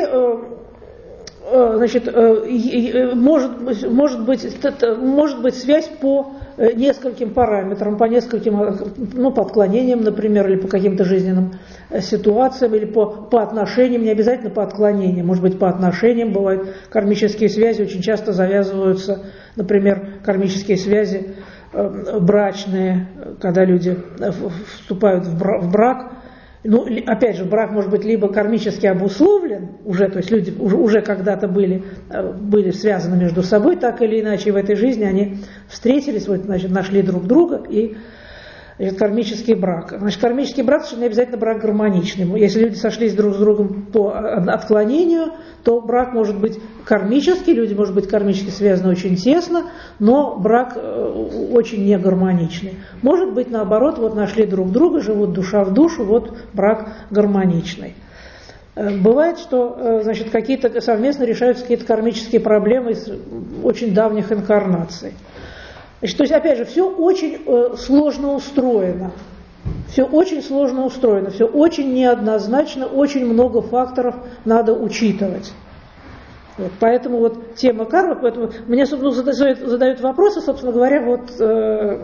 Значит, может, может, быть, может быть связь по нескольким параметрам, по нескольким, ну, по отклонениям, например, или по каким-то жизненным ситуациям, или по, по отношениям, не обязательно по отклонениям, может быть, по отношениям бывают кармические связи, очень часто завязываются, например, кармические связи брачные, когда люди вступают в брак. Ну, опять же, брак может быть либо кармически обусловлен, уже, то есть люди уже, уже когда-то были, были связаны между собой, так или иначе в этой жизни они встретились, вот, значит, нашли друг друга, и, значит, кармический брак. Значит, кармический брак совершенно не обязательно брак гармоничный. Если люди сошлись друг с другом по отклонению, то брак может быть кармический, люди, может быть, кармически связаны очень тесно, но брак очень негармоничный. Может быть, наоборот, вот нашли друг друга, живут душа в душу, вот брак гармоничный. Бывает, что, значит, какие-то совместно решаются какие-то кармические проблемы из очень давних инкарнаций. Значит, то есть, опять же, все очень э, сложно устроено. Все очень сложно устроено, все очень неоднозначно, очень много факторов надо учитывать. Вот, поэтому вот тема кармы, поэтому мне, собственно, задают, задают вопросы, собственно говоря, вот э,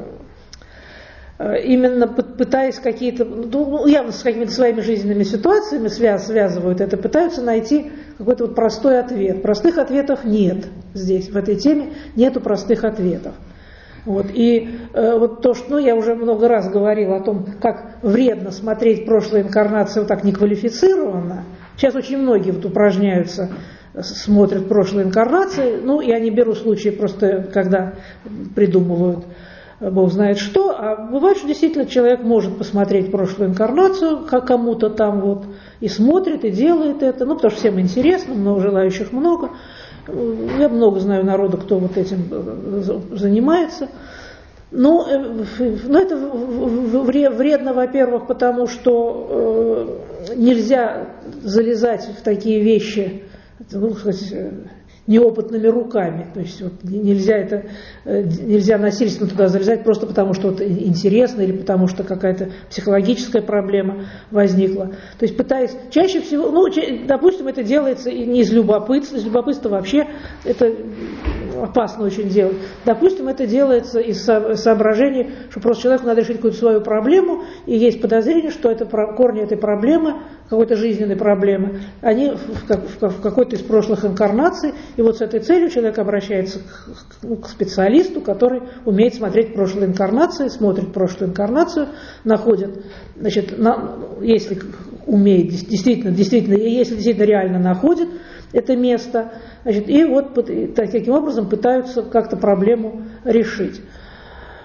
э, именно пытаясь какие-то, ну, явно с какими-то своими жизненными ситуациями связ, связывают это, пытаются найти какой-то вот простой ответ. Простых ответов нет здесь, в этой теме нету простых ответов. Вот, и э, вот то, что, ну, я уже много раз говорила о том, как вредно смотреть прошлые инкарнации вот так неквалифицированно. Сейчас очень многие вот упражняются, смотрят прошлые инкарнации, ну, я не беру случаи просто, когда придумывают Бог знает что, а бывает, что действительно человек может посмотреть прошлую инкарнацию, как кому-то там вот, и смотрит, и делает это, ну, потому что всем интересно, много желающих много. Я много знаю народа, кто вот этим занимается. Но, но это вредно, во-первых, потому что нельзя залезать в такие вещи, ну, сказать, неопытными руками. То есть вот, нельзя, это, нельзя насильственно туда залезать просто потому, что это интересно или потому, что какая-то психологическая проблема возникла. То есть пытаясь, чаще всего, ну, допустим, это делается и не из любопытства, из любопытства вообще это опасно очень делать. Допустим, это делается из соображений, что просто человеку надо решить какую-то свою проблему, и есть подозрение, что это корни этой проблемы, какой-то жизненной проблемы, они в какой-то из прошлых инкарнаций, и вот с этой целью человек обращается к, ну, к специалисту, который умеет смотреть прошлые инкарнации, смотрит прошлую инкарнацию, находит, значит, на, если умеет, действительно, действительно, если действительно реально находит это место, значит, и вот таким образом пытаются как-то проблему решить.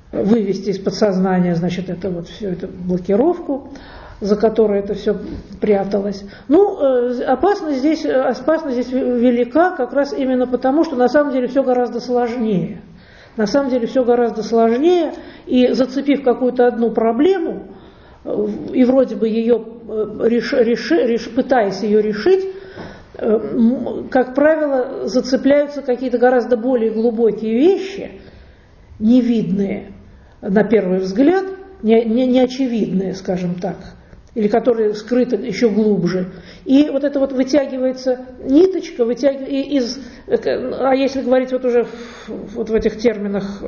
вывести из подсознания, значит, это вот всю эту блокировку, за которой это все пряталось. Ну, опасность здесь, опасность здесь велика как раз именно потому, что на самом деле все гораздо сложнее. На самом деле все гораздо сложнее, и зацепив какую-то одну проблему, и вроде бы ее реш, реш, реш, пытаясь ее решить, как правило, зацепляются какие-то гораздо более глубокие вещи, невидные на первый взгляд, не, не, неочевидные, скажем так, или которые скрыты еще глубже. И вот это вот вытягивается ниточка, вытягивается из, а если говорить вот уже вот в этих терминах,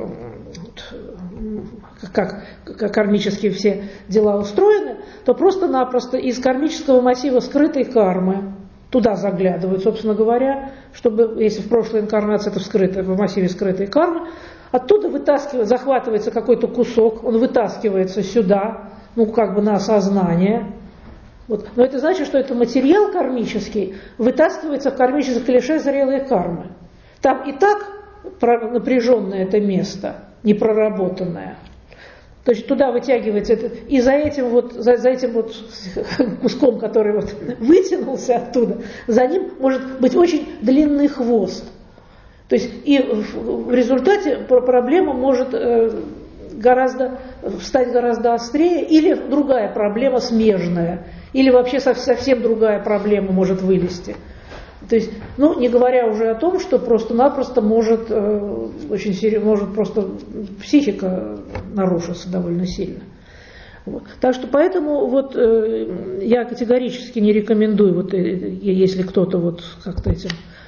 как, как кармические все дела устроены, то просто-напросто из кармического массива скрытой кармы туда заглядывают, собственно говоря, чтобы, если в прошлой инкарнации это вскрыто, в массиве скрытой кармы, оттуда вытаскивается, захватывается какой-то кусок, он вытаскивается сюда, ну, как бы на осознание. Вот. Но это значит, что это материал кармический вытаскивается в кармическое клише зрелой кармы. Там и так напряженное это место, непроработанное. То есть туда вытягивается это, и за этим вот, за, за этим вот куском, который вот вытянулся оттуда, за ним может быть очень длинный хвост. То есть и в, в результате проблема может э, гораздо, стать гораздо острее, или другая проблема смежная, или вообще совсем другая проблема может вылезти. То есть, ну, не говоря уже о том, что просто-напросто может, э, очень серьезно, может просто психика нарушиться довольно сильно. Вот. Так что поэтому вот, э, я категорически не рекомендую, вот, э, если кто-то вот как-то этим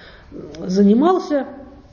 занимался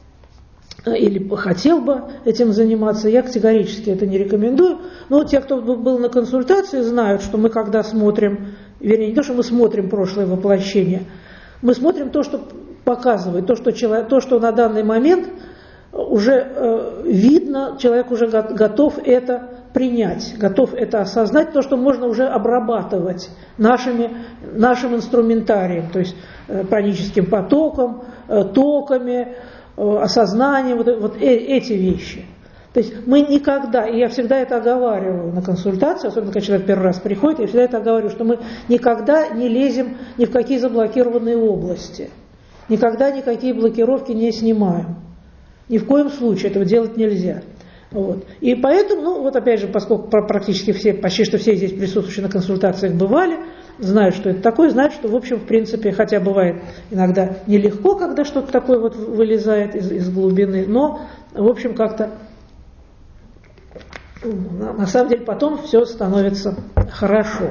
э, или хотел бы этим заниматься, я категорически это не рекомендую. Но вот те, кто был на консультации, знают, что мы когда смотрим, вернее, не то, что мы смотрим прошлое воплощение, мы смотрим то, что показывает, то, что, человек, то, что на данный момент уже э, видно, человек уже го- готов это принять, готов это осознать, то, что можно уже обрабатывать нашими, нашим инструментарием, то есть э, праническим потоком, э, токами, э, осознанием, вот, вот э, эти вещи. То есть мы никогда, и я всегда это оговариваю на консультации, особенно когда человек первый раз приходит, я всегда это оговариваю, что мы никогда не лезем ни в какие заблокированные области, никогда никакие блокировки не снимаем. Ни в коем случае этого делать нельзя. Вот. И поэтому, ну вот опять же, поскольку практически все, почти что все здесь присутствующие на консультациях бывали, знают, что это такое, знают, что в общем, в принципе, хотя бывает иногда нелегко, когда что-то такое вот вылезает из, из глубины, но в общем как-то на самом деле потом все становится хорошо.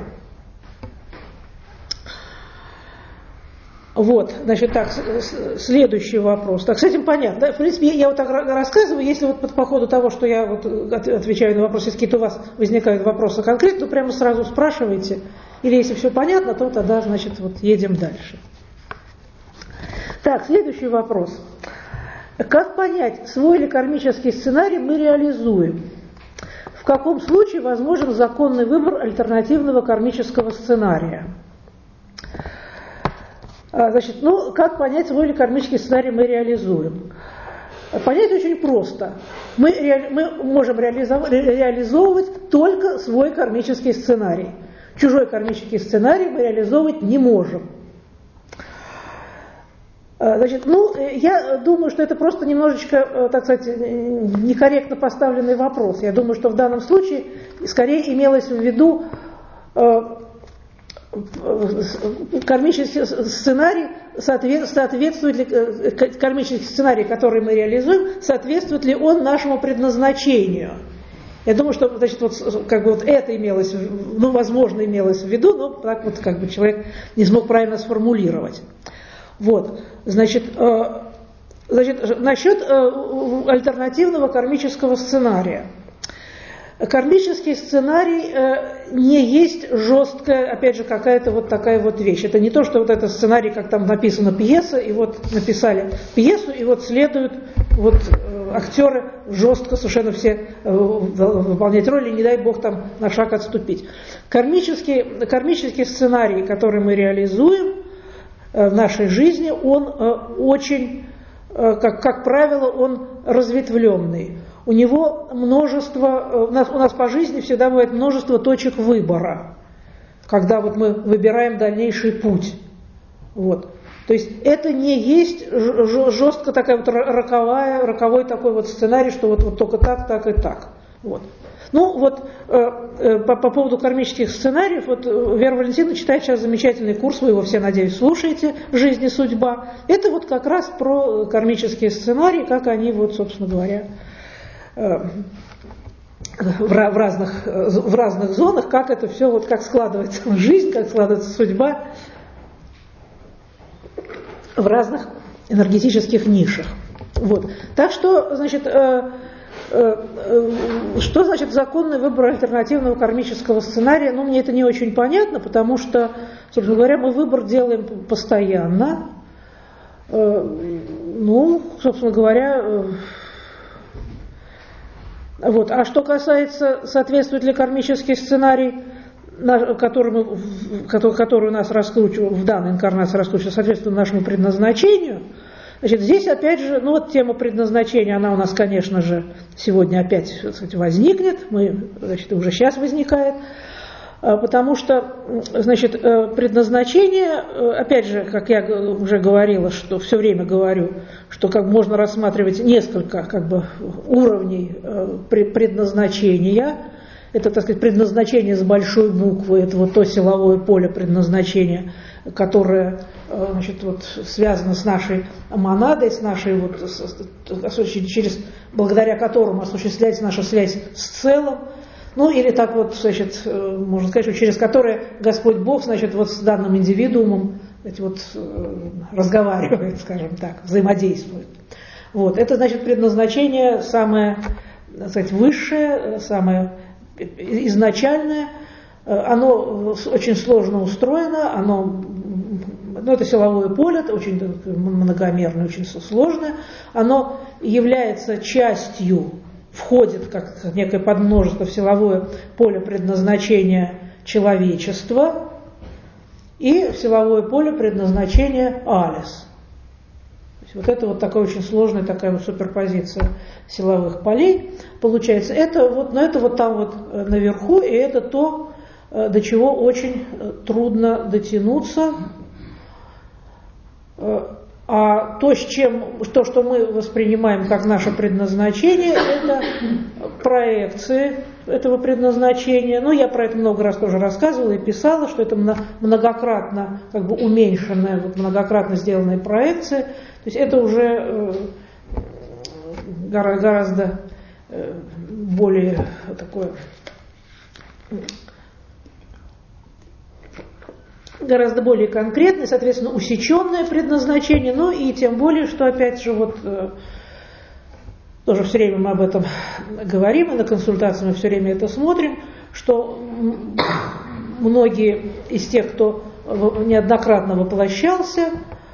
Вот, значит, так, следующий вопрос. Так, с этим понятно. Да? В принципе, я вот так рассказываю, если вот по ходу того, что я вот отвечаю на вопросы, если какие-то у вас возникают вопросы конкретно, то прямо сразу спрашивайте. Или если все понятно, то тогда, значит, вот едем дальше. Так, следующий вопрос. Как понять, свой ли кармический сценарий мы реализуем? В каком случае возможен законный выбор альтернативного кармического сценария? Значит, ну, как понять, свой ли кармический сценарий мы реализуем? Понять очень просто. Мы, ре, мы можем реализовать, реализовывать только свой кармический сценарий. Чужой кармический сценарий мы реализовывать не можем. Значит, ну, я думаю, что это просто немножечко, так сказать, некорректно поставленный вопрос. Я думаю, что в данном случае скорее имелось в виду э, кармический сценарий, соответствует ли, кармический сценарий, который мы реализуем, соответствует ли он нашему предназначению. Я думаю, что, значит, вот, как бы вот это имелось, ну, возможно, имелось в виду, но так вот как бы человек не смог правильно сформулировать. Вот, значит, э, значит насчет э, альтернативного кармического сценария. Кармический сценарий э, не есть жесткая, опять же, какая-то вот такая вот вещь. Это не то, что вот это сценарий, как там написана пьеса, и вот написали пьесу, и вот следуют вот э, актеры жестко совершенно все э, выполнять роли, не дай бог там на шаг отступить. Кармический, кармический сценарий, который мы реализуем в нашей жизни, он очень, как, как правило, он разветвленный. у него множество, у нас, у нас по жизни всегда бывает множество точек выбора, когда вот мы выбираем дальнейший путь. Вот. То есть это не есть жестко такая вот роковая, роковой такой вот сценарий, что вот, вот только так, так и так. Вот. Ну вот э, э, по, по поводу кармических сценариев, вот Вера Валентиновна читает сейчас замечательный курс, вы его все, надеюсь, слушаете, «Жизнь и судьба». Это вот как раз про кармические сценарии, как они, вот, собственно говоря, э, в, в, разных, в разных зонах, как это все, вот как складывается жизнь, как складывается судьба в разных энергетических нишах. Вот. Так что, значит, э, э, э, что значит законный выбор альтернативного кармического сценария? Ну, мне это не очень понятно, потому что, собственно говоря, мы выбор делаем постоянно. Э, ну, собственно говоря, э, вот. А что касается, соответствует ли кармический сценарий, который, мы, который, который у нас раскручивал, в данной инкарнации раскручивал, соответственно, нашему предназначению, значит, здесь опять же, ну вот тема предназначения, она у нас, конечно же, сегодня опять, так сказать, возникнет, мы, значит, уже сейчас возникает, потому что, значит, предназначение, опять же, как я уже говорила, что все время говорю, что как можно рассматривать несколько как бы уровней предназначения. Это, так сказать, предназначение с большой буквы, это вот то силовое поле предназначения, которое, значит, вот, связано с нашей монадой, с нашей, вот, с, через, благодаря которому осуществляется наша связь с целым. Ну, или так вот, значит, можно сказать, что через которое Господь Бог, значит, вот с данным индивидуумом, значит, вот, разговаривает, скажем так, взаимодействует. Вот. Это, значит, предназначение самое, так сказать, высшее, самое изначальное, оно очень сложно устроено, оно, ну, это силовое поле, это очень многомерное, очень сложное, оно является частью, входит как некое подмножество в силовое поле предназначения человечества и в силовое поле предназначения Алис. Вот это вот такая очень сложная такая вот суперпозиция силовых полей получается. Это вот, но это вот там вот наверху, и это то, до чего очень трудно дотянуться. А то, с чем, то, что мы воспринимаем как наше предназначение, это проекции этого предназначения. Ну, я про это много раз тоже рассказывала и писала, что это многократно как бы уменьшенная, вот многократно сделанная проекция. То есть это уже гораздо более такое, гораздо более конкретное, соответственно, усеченное предназначение, ну и тем более, что опять же вот тоже все время мы об этом говорим, и на консультации мы все время это смотрим, что многие из тех, кто неоднократно воплощался,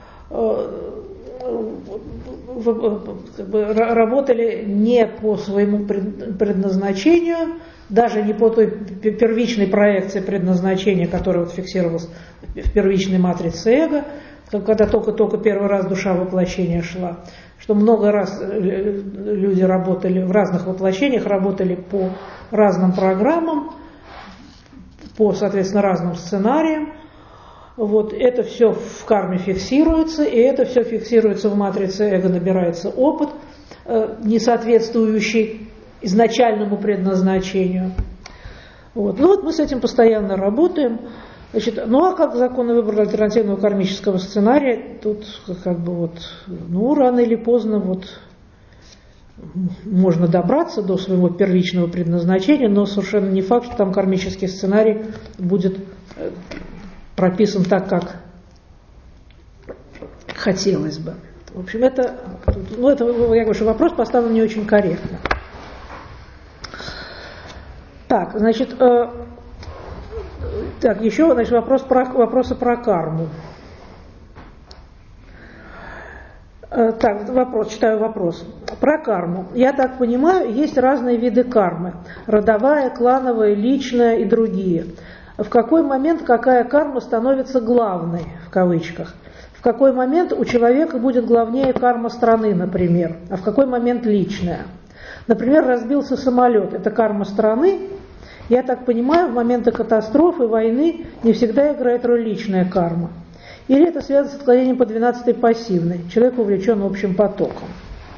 работали не по своему предназначению, даже не по той первичной проекции предназначения, которая вот фиксировалась в первичной матрице эго, когда только-только первый раз душа воплощения шла, что много раз люди работали в разных воплощениях, работали по разным программам, по, соответственно, разным сценариям. Вот это все в карме фиксируется, и это все фиксируется в матрице эго, набирается опыт, не соответствующий изначальному предназначению. Вот. Ну вот мы с этим постоянно работаем. Значит, ну а как законный выбор альтернативного кармического сценария, тут как бы вот, ну рано или поздно вот можно добраться до своего первичного предназначения, но совершенно не факт, что там кармический сценарий будет прописан так, как хотелось бы. В общем, это, ну, это, я говорю, что вопрос поставлен не очень корректно. Так, значит, э, так, еще, значит, вопрос про, вопросы про карму. Э, так, вопрос, читаю вопрос. Про карму. Я так понимаю, есть разные виды кармы. Родовая, клановая, личная и другие. В какой момент какая карма становится главной, в кавычках? В какой момент у человека будет главнее карма страны, например, а в какой момент личная? Например, разбился самолет, это карма страны. Я так понимаю, в моменты катастрофы, войны не всегда играет роль личная карма. Или это связано с отклонением по двенадцатой пассивной. Человек увлечен общим потоком.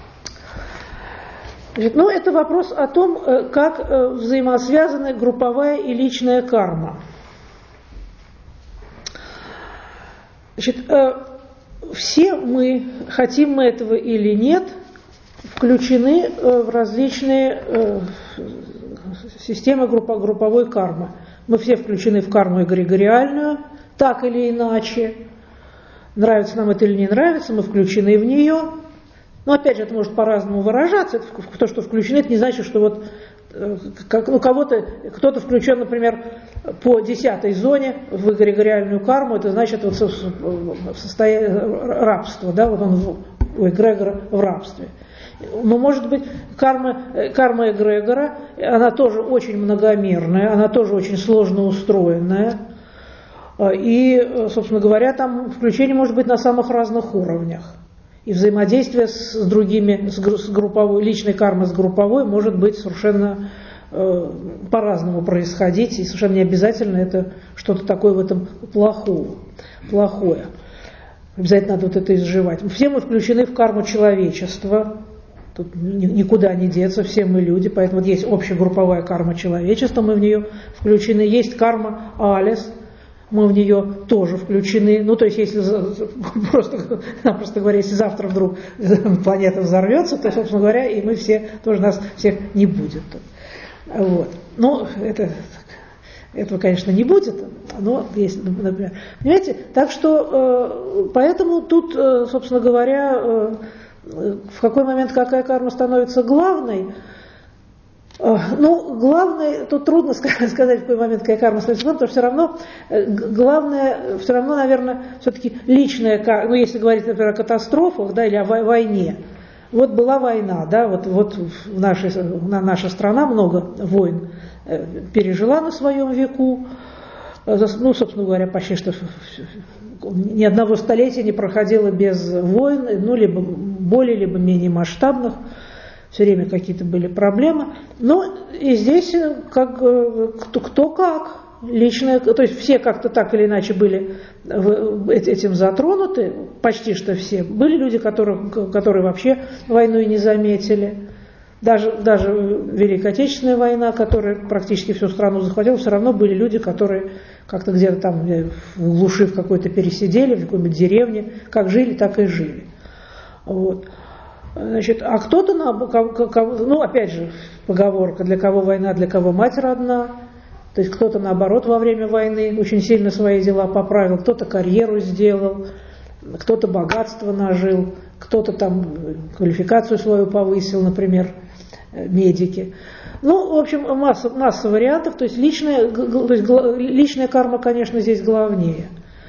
Значит, ну, это вопрос о том, как взаимосвязаны групповая и личная карма. Значит, все мы, хотим мы этого или нет, включены в различные системы групповой кармы. Мы все включены в карму эгрегориальную, так или иначе. Нравится нам это или не нравится, мы включены в нее. Но опять же, это может по-разному выражаться. То, что включены, это не значит, что вот как, ну, кого-то, кто-то включен, например, по десятой зоне в эгрегориальную карму, это значит вот в состоянии рабства, да, вот он в, у эгрегора в рабстве. Но, может быть, карма, карма эгрегора, она тоже очень многомерная, она тоже очень сложно устроенная. И, собственно говоря, там включение может быть на самых разных уровнях. И взаимодействие с другими, с групповой, личной кармой с групповой может быть совершенно э, по-разному происходить, и совершенно не обязательно это что-то такое в этом плохое. плохое. Обязательно надо вот это изживать. Все мы включены в карму человечества, тут никуда не деться, все мы люди, поэтому вот есть общегрупповая карма человечества, мы в нее включены, есть карма Алис, мы в нее тоже включены. Ну, то есть, если просто, просто говоря, если завтра вдруг планета взорвется, то, собственно говоря, и мы все, тоже нас всех не будет. Вот. Ну, это, этого, конечно, не будет, но есть, например. Понимаете? Так что, поэтому тут, собственно говоря, в какой момент какая карма становится главной, ну, главное, тут трудно сказать, в какой момент какая карма становится главной, потому что все равно, главное, все равно, наверное, все-таки личная карма, ну, если говорить, например, о катастрофах, да, или о войне. Вот была война, да, вот, вот в нашей, наша страна много войн пережила на своем веку, ну, собственно говоря, почти что ни одного столетия не проходило без войн, ну, либо более, либо менее масштабных. Все время какие-то были проблемы. Но и здесь как, кто, кто как. Личное, то есть все как-то так или иначе были этим затронуты, почти что все. Были люди, которые, которые вообще войну и не заметили. Даже, даже Великая Отечественная война, которая практически всю страну захватила, все равно были люди, которые как-то где-то там в глуши в какой-то пересидели, в какой-нибудь деревне, как жили, так и жили. Вот. Значит, а кто-то, ну, опять же, поговорка, для кого война, для кого мать родна. То есть кто-то, наоборот, во время войны очень сильно свои дела поправил, кто-то карьеру сделал, кто-то богатство нажил, кто-то там квалификацию свою повысил, например, медики. Ну, в общем, масса, масса вариантов. То есть личная, то есть личная карма, конечно, здесь главнее.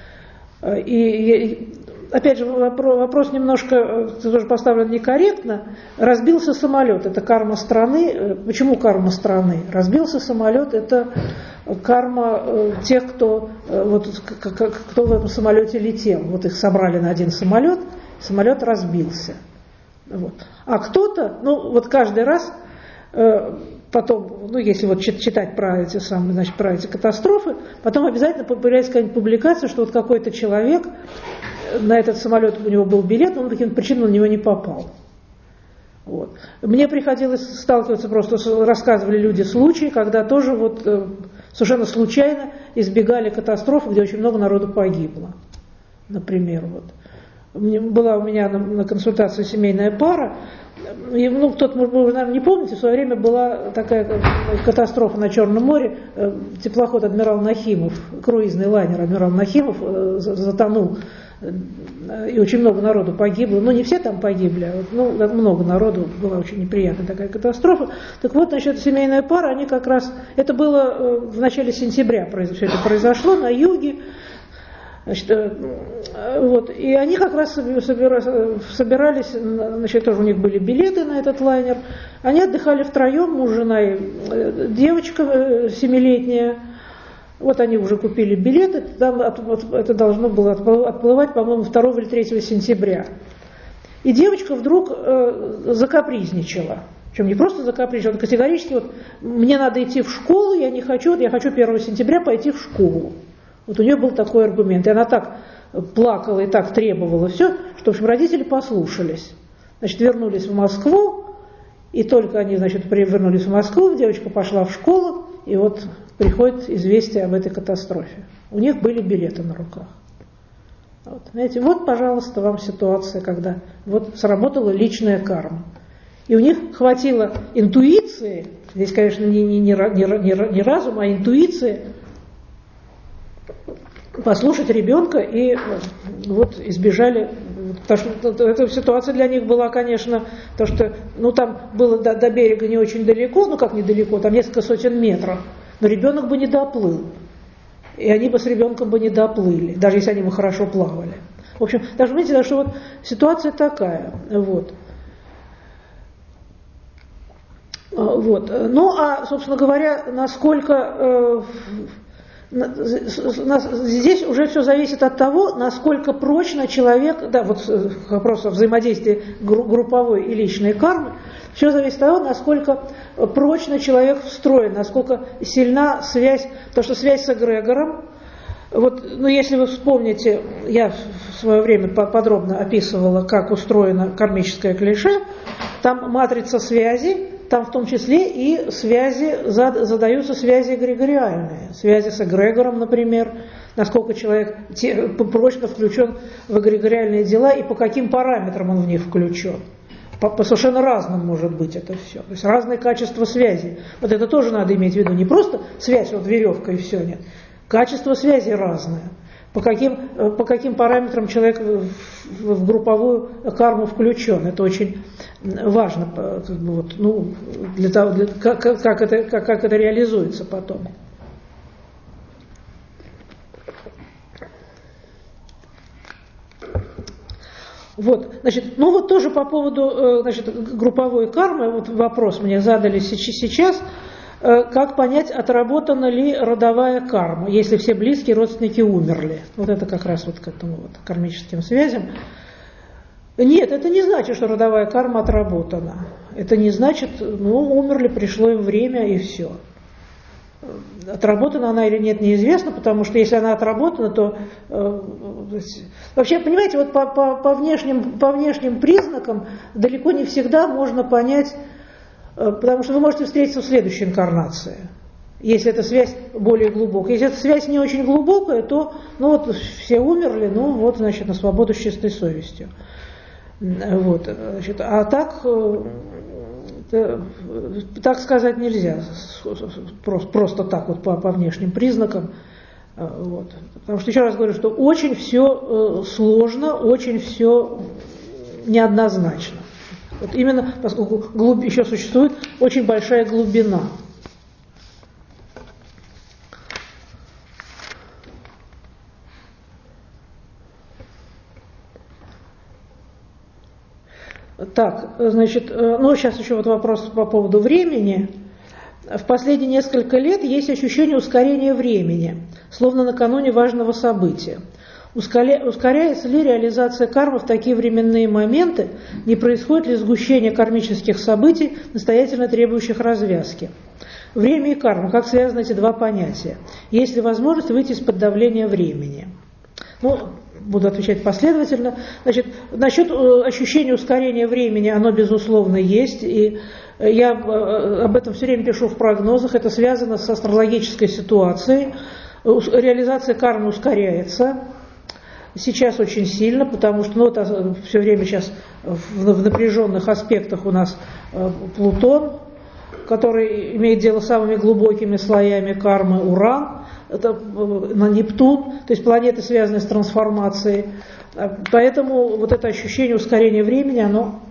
И, опять же, вопрос немножко тоже поставлен некорректно. Разбился самолет, это карма страны. Почему карма страны? Разбился самолет, это карма тех, кто, вот, кто в этом самолете летел. Вот их собрали на один самолет, самолет разбился. Вот. А кто-то, ну вот каждый раз потом, ну если вот читать про эти самые, значит, про эти катастрофы, потом обязательно появляется какая-нибудь публикация, что вот какой-то человек, на этот самолет у него был билет, но он по каким-то причинам на него не попал. Вот. Мне приходилось сталкиваться, просто рассказывали люди случаи, когда тоже вот совершенно случайно избегали катастрофы, где очень много народу погибло. Например, вот. Была у меня на, на консультации семейная пара, и, ну, кто-то, может быть, наверное, не помните, в свое время была такая катастрофа на Черном море, теплоход «Адмирал Нахимов», круизный лайнер «Адмирал Нахимов» затонул, и очень много народу погибло, ну, не все там погибли, а вот, ну, много народу, была очень неприятная такая катастрофа. Так вот, значит, семейная пара, они как раз, это было в начале сентября, все это произошло на юге. Значит, вот, и они как раз собирались, значит, тоже у них были билеты на этот лайнер, они отдыхали втроем, муж, жена и девочка семилетняя, вот они уже купили билеты, там это должно было отплывать, по-моему, второго или третьего сентября. И девочка вдруг закапризничала. Причем не просто закапризничал, он категорически, вот, мне надо идти в школу, я не хочу, вот, я хочу первого сентября пойти в школу. Вот у нее был такой аргумент. И она так плакала и так требовала все, что, в общем, родители послушались. Значит, вернулись в Москву, и только они, значит, вернулись в Москву, девочка пошла в школу, и вот приходит известие об этой катастрофе. У них были билеты на руках. Вот, знаете, вот, пожалуйста, вам ситуация, когда вот сработала личная карма. И у них хватило интуиции, здесь, конечно, не, не, не, не, не разум, а интуиции, послушать ребенка и вот избежали, потому что эта ситуация для них была, конечно, то, что, ну, там было до, до берега не очень далеко, ну, как недалеко, там несколько сотен метров, но ребенок бы не доплыл, и они бы с ребенком бы не доплыли, даже если они бы хорошо плавали. В общем, даже, видите, даже, что вот ситуация такая, вот. Вот. Ну, а, собственно говоря, насколько... Здесь уже все зависит от того, насколько прочно человек, да, вот вопрос о взаимодействии групповой и личной кармы, все зависит от того, насколько прочно человек встроен, насколько сильна связь, потому что связь с эгрегором, вот, ну, если вы вспомните, я в свое время подробно описывала, как устроено кармическое клише, там матрица связи, там в том числе и связи, задаются связи эгрегориальные, связи с эгрегором, например, насколько человек прочно включен в эгрегориальные дела и по каким параметрам он в них включен. По, по совершенно разным может быть это все. То есть разные качества связи. Вот это тоже надо иметь в виду. Не просто связь, вот веревка и все, нет. Качество связи разное. По каким, по каким параметрам человек в, в групповую карму включен. Это очень важно, как бы вот, ну, для того, для, как, как, это, как, как это реализуется потом. Вот, значит, ну вот тоже по поводу, значит, групповой кармы, вот вопрос мне задали сейчас, как понять, отработана ли родовая карма, если все близкие родственники умерли. Вот это как раз вот к этому вот кармическим связям. Нет, это не значит, что родовая карма отработана. Это не значит, ну, умерли, пришло им время и все. Отработана она или нет, неизвестно, потому что если она отработана, то э, вообще, понимаете, вот по, по, по, внешним, по внешним признакам далеко не всегда можно понять, э, потому что вы можете встретиться в следующей инкарнации, если эта связь более глубокая. Если эта связь не очень глубокая, то ну вот все умерли, ну вот, значит, на свободу с чистой совестью. Вот, значит, а так, так сказать нельзя, просто, просто так вот по, по внешним признакам. Вот. Потому что еще раз говорю, что очень все сложно, очень все неоднозначно. Вот именно поскольку глуб, еще существует очень большая глубина. Так, значит, ну сейчас еще вот вопрос по поводу времени. В последние несколько лет есть ощущение ускорения времени, словно накануне важного события. Ускоря... Ускоряется ли реализация кармы в такие временные моменты, не происходит ли сгущение кармических событий, настоятельно требующих развязки? Время и карма, как связаны эти два понятия? Есть ли возможность выйти из-под давления времени? Ну, буду отвечать последовательно. Значит, насчет ощущения ускорения времени, оно, безусловно, есть. И я об этом все время пишу в прогнозах. Это связано с астрологической ситуацией. Реализация кармы ускоряется сейчас очень сильно, потому что ну, вот, все время сейчас в, в напряженных аспектах у нас Плутон, который имеет дело с самыми глубокими слоями кармы, Уран, это на Нептун, то есть планеты, связанные с трансформацией. Поэтому вот это ощущение ускорения времени, оно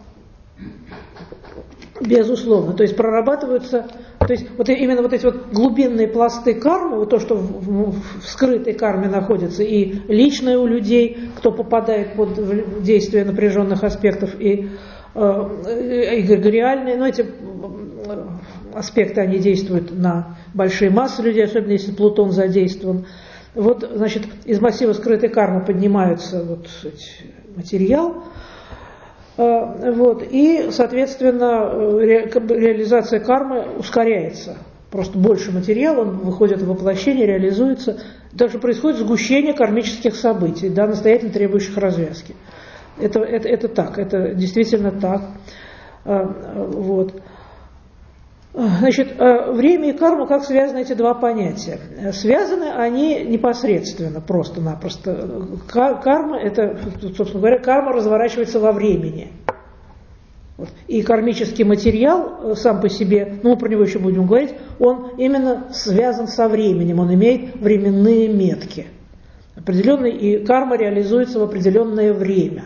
безусловно. То есть прорабатываются, то есть вот именно вот эти вот глубинные пласты кармы, вот то, что в, в, в скрытой карме находится, и личное у людей, кто попадает под действие напряженных аспектов, и эгрегориальные, но эти аспекты, они действуют на большие массы людей, особенно если Плутон задействован. Вот, значит, из массива скрытой кармы поднимается вот материал, Вот, и, соответственно, ре, реализация кармы ускоряется. Просто больше материала, он выходит в воплощение, реализуется. Даже происходит сгущение кармических событий, да, настоятельно требующих развязки. Это, это, это так, это действительно так. Вот. Значит, время и карма, как связаны эти два понятия? Связаны они непосредственно, просто-напросто. Карма, это, собственно говоря, карма разворачивается во времени. Вот. И кармический материал сам по себе, ну мы про него еще будем говорить, он именно связан со временем, он имеет временные метки определенные, и карма реализуется в определенное время.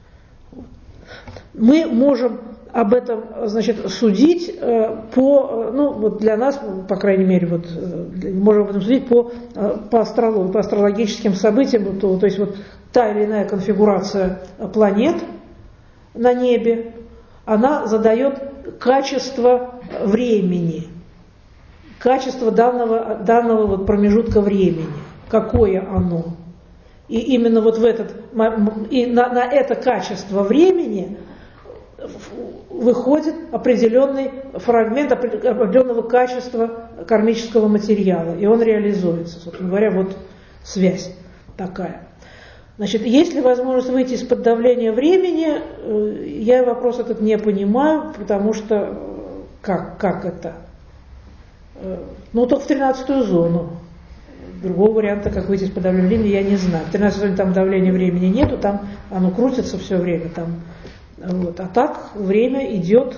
Мы можем об этом, значит, судить э, по, ну вот для нас, по крайней мере, вот, э, можем об этом судить по, э, по астрологии, по астрологическим событиям, то, то есть вот та или иная конфигурация планет на небе, она задает качество времени, качество данного, данного вот промежутка времени, какое оно. И именно вот в этот, и на, на это качество времени выходит определенный фрагмент определенного качества кармического материала, и он реализуется. Собственно говоря, вот связь такая. Значит, есть ли возможность выйти из-под давления времени, я вопрос этот не понимаю, потому что как, как это? Ну, только в тринадцатую зону. Другого варианта, как выйти из-под давления времени, я не знаю. В тринадцатой зоне там давления времени нету, там оно крутится все время. Там, вот. А так время идет.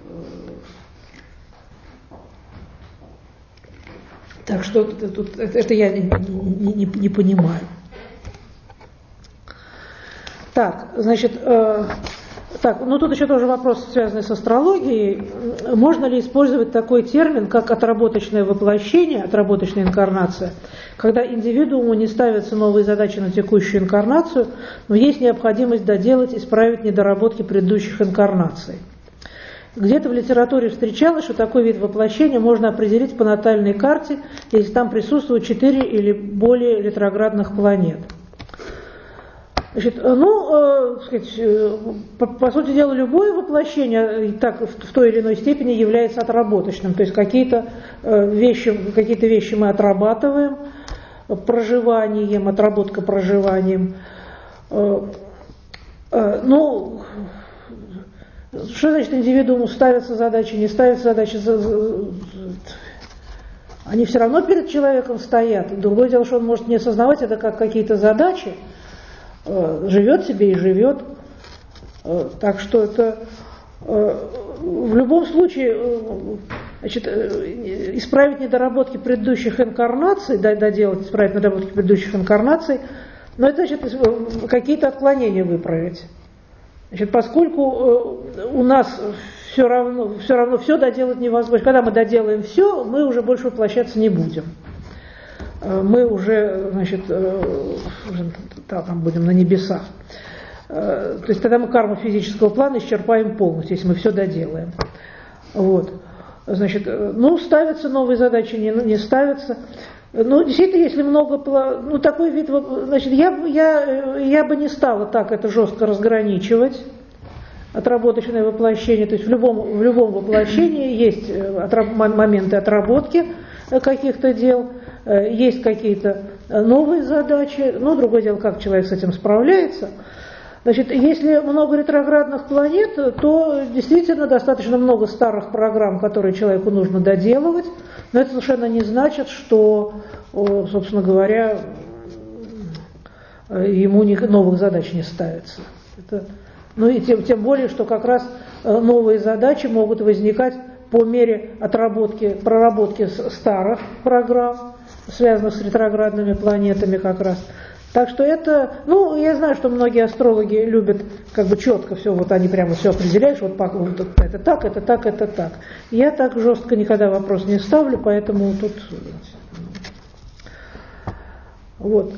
Так что тут, это, это я не, не, не, не понимаю. Так, значит, э, так, ну тут еще тоже вопрос, связанный с астрологией. Можно ли использовать такой термин, как отработочное воплощение, отработочная инкарнация, когда индивидууму не ставятся новые задачи на текущую инкарнацию, но есть необходимость доделать, исправить недоработки предыдущих инкарнаций? Где-то в литературе встречалось, что такой вид воплощения можно определить по натальной карте, если там присутствуют четыре или более ретроградных планет. Значит, ну, э, сказать, э, по, по сути дела, любое воплощение так, в, в той или иной степени является отработочным. То есть какие-то, э, вещи, какие-то вещи мы отрабатываем проживанием, отработка проживанием. Э, э, ну, что значит индивидууму ставятся задачи, не ставятся задачи? Они все равно перед человеком стоят. Другое дело, что он может не осознавать это как какие-то задачи, живет себе и живет. Так что это в любом случае, значит, исправить недоработки предыдущих инкарнаций, доделать, исправить недоработки предыдущих инкарнаций, но это значит какие-то отклонения выправить. Значит, поскольку у нас все равно, все равно все доделать невозможно. Когда мы доделаем все, мы уже больше воплощаться не будем. Мы уже, значит, уже там будем на небесах. То есть тогда мы карму физического плана исчерпаем полностью, если мы все доделаем. Вот. Значит, ну, ставятся новые задачи, не, не ставятся. Ну, действительно, если много, ну, такой вид, значит, я, я, я бы не стала так это жестко разграничивать, отработочное воплощение. То есть в любом, в любом воплощении есть отраб, моменты отработки каких-то дел, есть какие-то новые задачи, но другое дело, как человек с этим справляется. Значит, если много ретроградных планет, то действительно достаточно много старых программ, которые человеку нужно доделывать, но это совершенно не значит, что, собственно говоря, ему новых задач не ставится. Это, ну и тем, тем более, что как раз новые задачи могут возникать по мере отработки, проработки старых программ, связанных с ретроградными планетами как раз. Так что это, ну, я знаю, что многие астрологи любят как бы четко все, вот они прямо все определяют, вот, вот это так, это так, это так. Я так жестко никогда вопрос не ставлю, поэтому тут вот.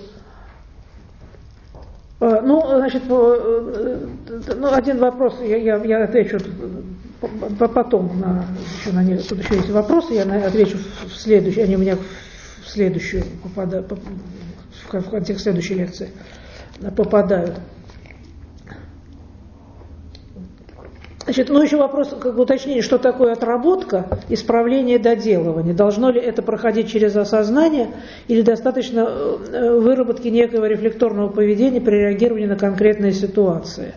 Ну, значит, ну, один вопрос, я, я, я отвечу потом, на, еще на них, тут еще есть вопросы, я отвечу в следующий, они у меня в следующую попадают, в контекст следующей лекции попадают. Значит, ну еще вопрос, как бы уточнение, что такое отработка, исправление, доделывание. Должно ли это проходить через осознание или достаточно выработки некого рефлекторного поведения при реагировании на конкретные ситуации?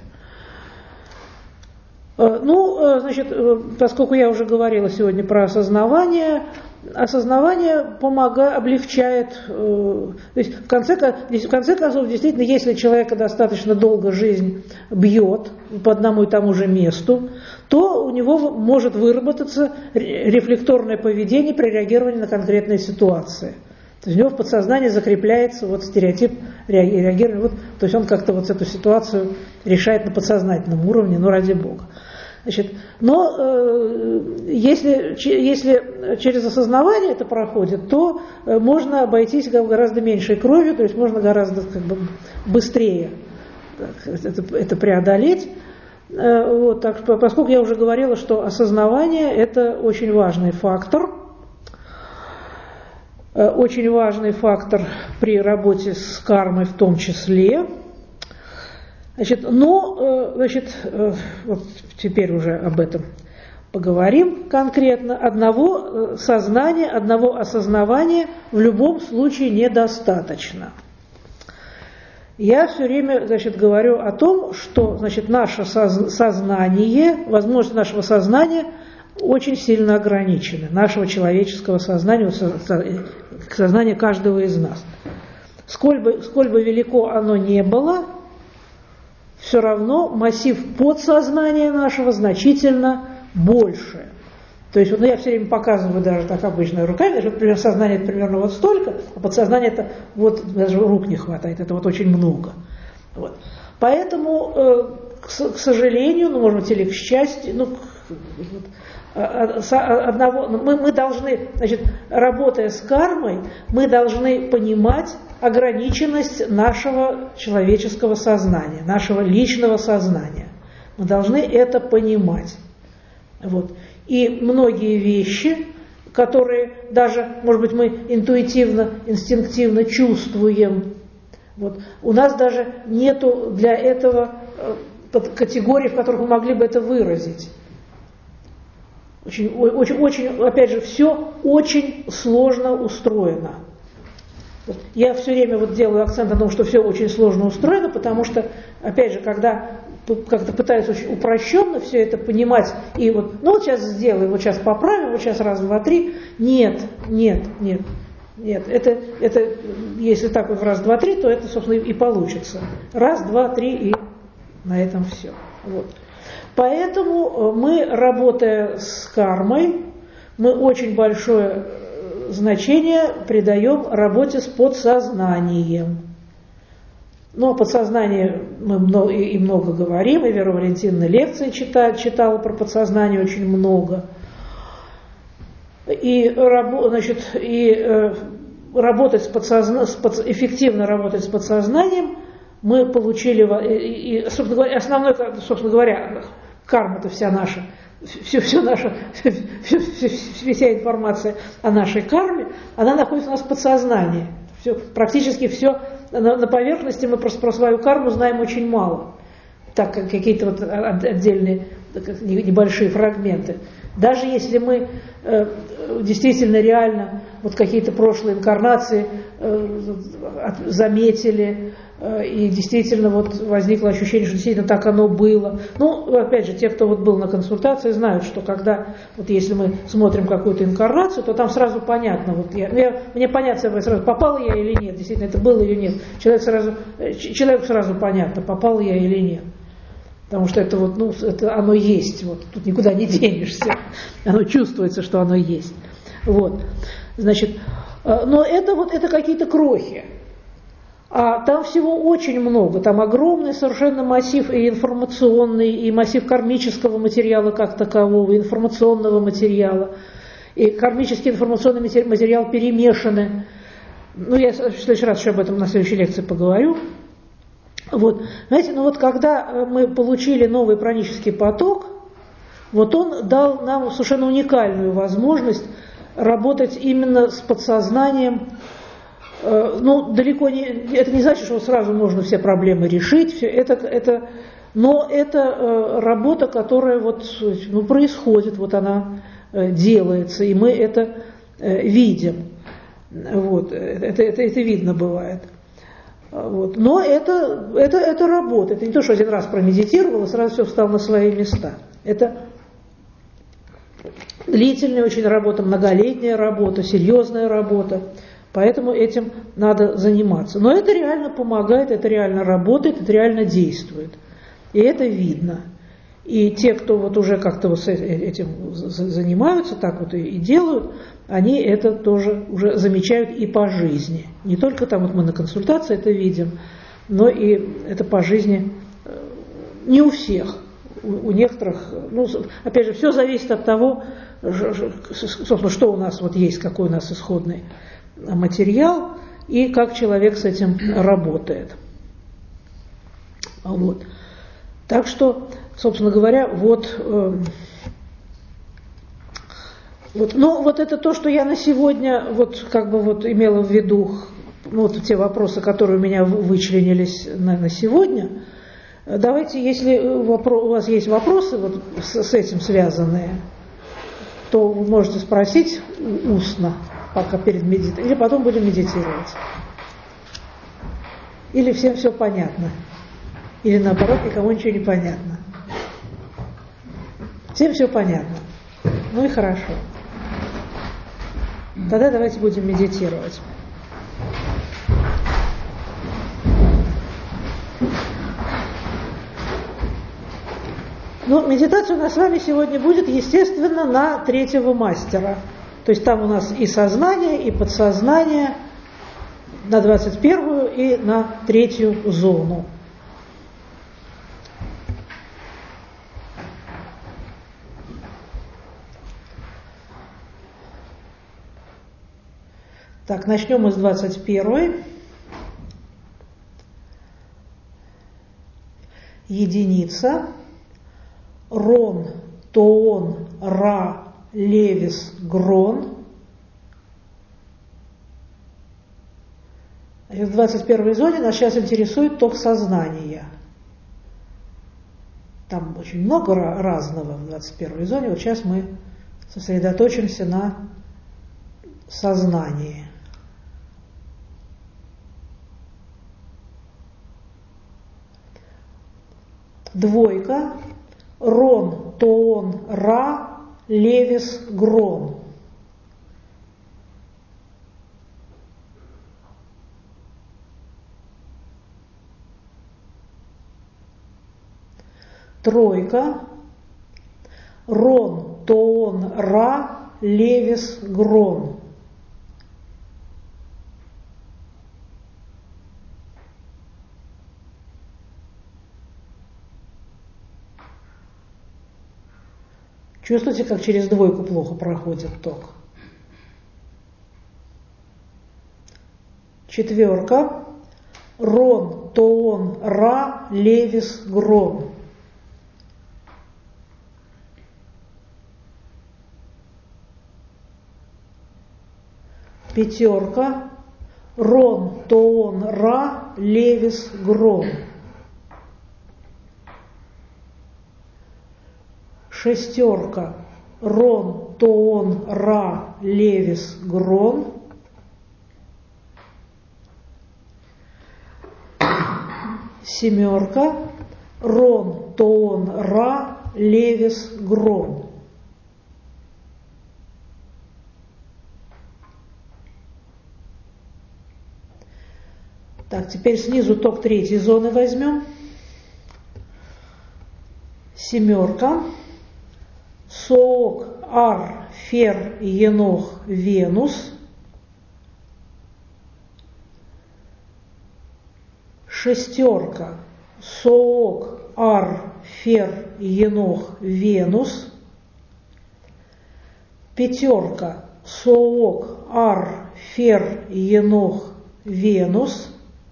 Ну, значит, поскольку я уже говорила сегодня про осознавание, осознавание помогает, облегчает, то есть в конце, в конце концов, действительно, если человека достаточно долго жизнь бьет по одному и тому же месту, то у него может выработаться рефлекторное поведение при реагировании на конкретные ситуации. То есть у него в подсознании закрепляется вот стереотип реагирования, вот, то есть он как-то вот эту ситуацию решает на подсознательном уровне, ну ради Бога. Значит, но э, если, если через осознавание это проходит, то э, можно обойтись гораздо меньшей кровью, то есть можно гораздо как бы, быстрее это, это преодолеть. Э, вот, так, поскольку я уже говорила, что осознавание – это очень важный фактор, э, очень важный фактор при работе с кармой в том числе. Значит, но, значит, вот теперь уже об этом поговорим конкретно. Одного сознания, одного осознавания в любом случае недостаточно. Я все время, значит, говорю о том, что, значит, наше сознание, возможность нашего сознания очень сильно ограничены, нашего человеческого сознания, сознания каждого из нас. Сколь бы, сколь бы велико оно не было, все равно массив подсознания нашего значительно больше. То есть, вот, ну, я все время показываю даже так обычно руками, что, например, сознание это примерно вот столько, а подсознание это вот даже рук не хватает, это вот очень много. Вот. Поэтому, э, к, к сожалению, ну, может быть, или к счастью, ну, одного, мы, мы должны, значит, работая с кармой, мы должны понимать ограниченность нашего человеческого сознания, нашего личного сознания. Мы должны это понимать. Вот. И многие вещи, которые даже, может быть, мы интуитивно, инстинктивно чувствуем, вот, у нас даже нету для этого категорий, в которых мы могли бы это выразить. Очень, очень, очень, опять же, все очень сложно устроено. Вот. Я все время вот делаю акцент на том, что все очень сложно устроено, потому что, опять же, когда как-то пытаются очень упрощенно все это понимать, и вот, ну вот сейчас сделаем, вот сейчас поправим, вот сейчас раз, два, три. Нет, нет, нет, нет. Это, это если так вот раз, два, три, то это, собственно, и получится. Раз, два, три, и на этом все. Вот. Поэтому мы, работая с кармой, мы очень большое значение придаем работе с подсознанием. Но о подсознании мы много, и много говорим, и Вера Валентиновна лекции читала, читала про подсознание очень много. И, значит, и э, работать с подсозна... с под... эффективно работать с подсознанием мы получили, и, и, собственно говоря, основной, собственно говоря, карма-то вся наша, все, все наша, все, все, вся информация о нашей карме, она находится у нас в подсознании. Все, практически все на, на поверхности мы просто про свою карму знаем очень мало, так как какие-то вот отдельные небольшие фрагменты. Даже если мы э, действительно реально вот какие-то прошлые инкарнации э, заметили, э, и действительно вот возникло ощущение, что действительно так оно было. Ну, опять же, те, кто вот был на консультации, знают, что когда, вот если мы смотрим какую-то инкарнацию, то там сразу понятно, вот я, я, мне понятно сразу, попал я или нет, действительно это было или нет. Человек сразу, человеку сразу понятно, попал я или нет. Потому что это вот, ну, это оно есть, вот, тут никуда не денешься, оно чувствуется, что оно есть. Вот. Значит, но это вот это какие-то крохи. А там всего очень много, там огромный совершенно массив и информационный, и массив кармического материала как такового, и информационного материала, и кармический информационный материал перемешаны. Ну, я в следующий раз еще об этом на следующей лекции поговорю. Вот, знаете, ну вот когда мы получили новый пранический поток, вот он дал нам совершенно уникальную возможность работать именно с подсознанием. Ну, далеко не, это не значит, что сразу можно все проблемы решить. Все, это, это, Но это э, работа, которая вот, ну, происходит, вот она э, делается, и мы это э, видим. Вот, это, это, это видно бывает. Вот. Но это, это, это работа. Это не то, что один раз промедитировал, и сразу все встало на свои места. Это длительная очень работа, многолетняя работа, серьезная работа. Поэтому этим надо заниматься. Но это реально помогает, это реально работает, это реально действует. И это видно. И те, кто вот уже как-то вот этим занимаются, так вот и делают, они это тоже уже замечают и по жизни. Не только там вот мы на консультации это видим, но и это по жизни не у всех. У некоторых, ну, опять же, все зависит от того, собственно, что у нас вот есть, какой у нас исходный материал и как человек с этим работает. Вот. Так что, собственно говоря, вот, э, вот, ну, вот это то, что я на сегодня вот как бы вот имела в виду, ну, вот те вопросы, которые у меня вычленились на, на сегодня. Давайте, если у вас есть вопросы вот с, с этим связанные, то вы можете спросить устно, пока перед медитацией, или потом будем медитировать. Или всем все понятно. Или наоборот, никому ничего не понятно. Всем все понятно. Ну и хорошо. Тогда давайте будем медитировать. Ну, медитация у нас с вами сегодня будет, естественно, на третьего мастера. То есть там у нас и сознание, и подсознание, на двадцать первую и на третью зону. Так, начнем мы с двадцать первой. Единица. Рон, Тоон, Ра, Левис, Грон. И в двадцать первой зоне нас сейчас интересует ток сознания. Там очень много разного в двадцать первой зоне. Вот сейчас мы сосредоточимся на сознании. Двойка. Рон, Тоон, Ра, Левис, Грон. Тройка. Рон, Тоон, Ра, Левис, Грон. Чувствуете, как через двойку плохо проходит ток? Четверка. Рон, Тоон, Ра, Левис, Грон. Пятерка. Рон, Тоон, Ра, Левис, Грон. Шестерка. Рон, Тоон, Ра, Левис, Грон. Семерка. Рон, Тоон, Ра, Левис, Грон. Так, теперь снизу ток третьей зоны возьмем. Семерка. Соок, Ар, Фер, Енох, Венус. Шестерка. Соок, Ар, Фер, Енох, Венус. Пятерка. Соок, Ар, Фер, Енох, Венус.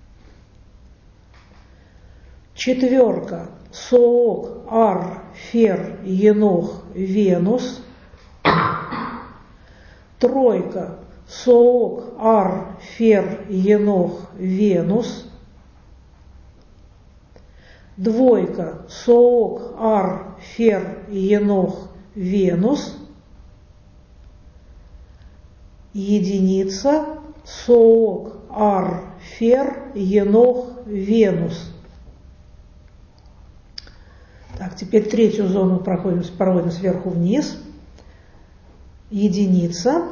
Четверка. Соок, Ар, Фер, Енох, Венус. Тройка. Соок, Ар, Фер, Енох, Венус. Двойка, Соок, Ар, Фер, Енох, Венус. Единица, Соок, Ар, Фер, Енох, Венус. Так, теперь третью зону проходим, проводим сверху вниз. Единица,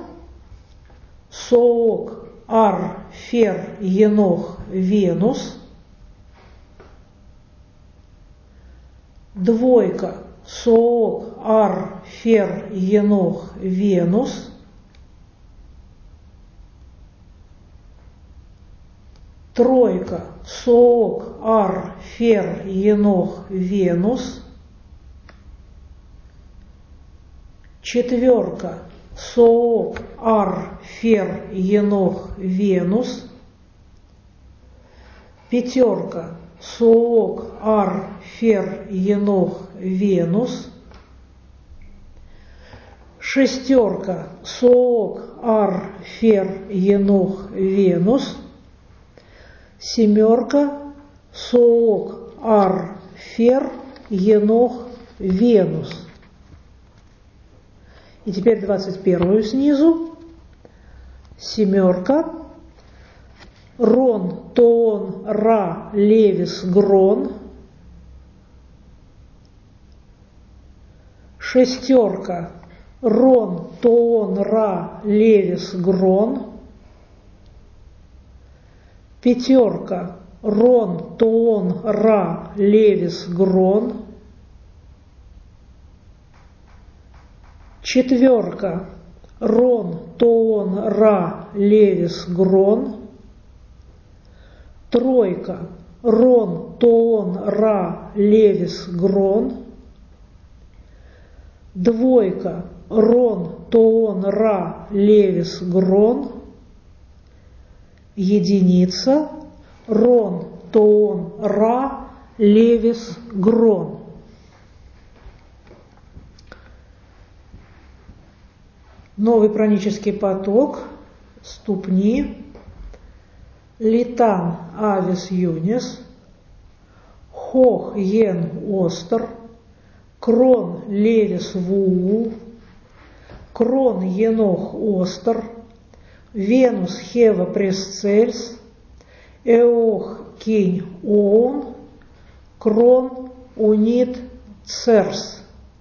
Соок, Ар, Фер, Енох, Венус. Двойка, Соок, Ар, Фер, Енох, Венус. Тройка, Соок, Ар, Фер, Енох, Венус. Четверка, Соок, Ар, Фер, Енох, Венус. Пятерка, Соок, Ар, Фер, Енох, Венус. Шестерка, Соок, Ар, Фер, Енох, Венус. Семерка, Соок, Ар, Фер, Енох, Венус. И теперь двадцать первую снизу. Семерка, Рон, Тоон, Ра, Левис, Грон. Шестерка, Рон, Тоон, Ра, Левис, Грон. Пятерка, Рон, Тоон, Ра, Левис, Грон. Четверка, Рон, Тоон, Ра, Левис, Грон. Тройка, Рон, Тоон, Ра, Левис, Грон. Двойка, Рон, Тоон, Ра, Левис, Грон. Единица, Рон, Тоон, Ра, Левис, Грон. Новый пранический поток, ступни, Литан, Авис, Юнис, Хох, Йен, Остер, Крон, Левис, Вуул, Крон, Енох, Остер, Венус, Хева, Пресцельс, Эох, Кинь, Оун, Крон, Унит, Церс.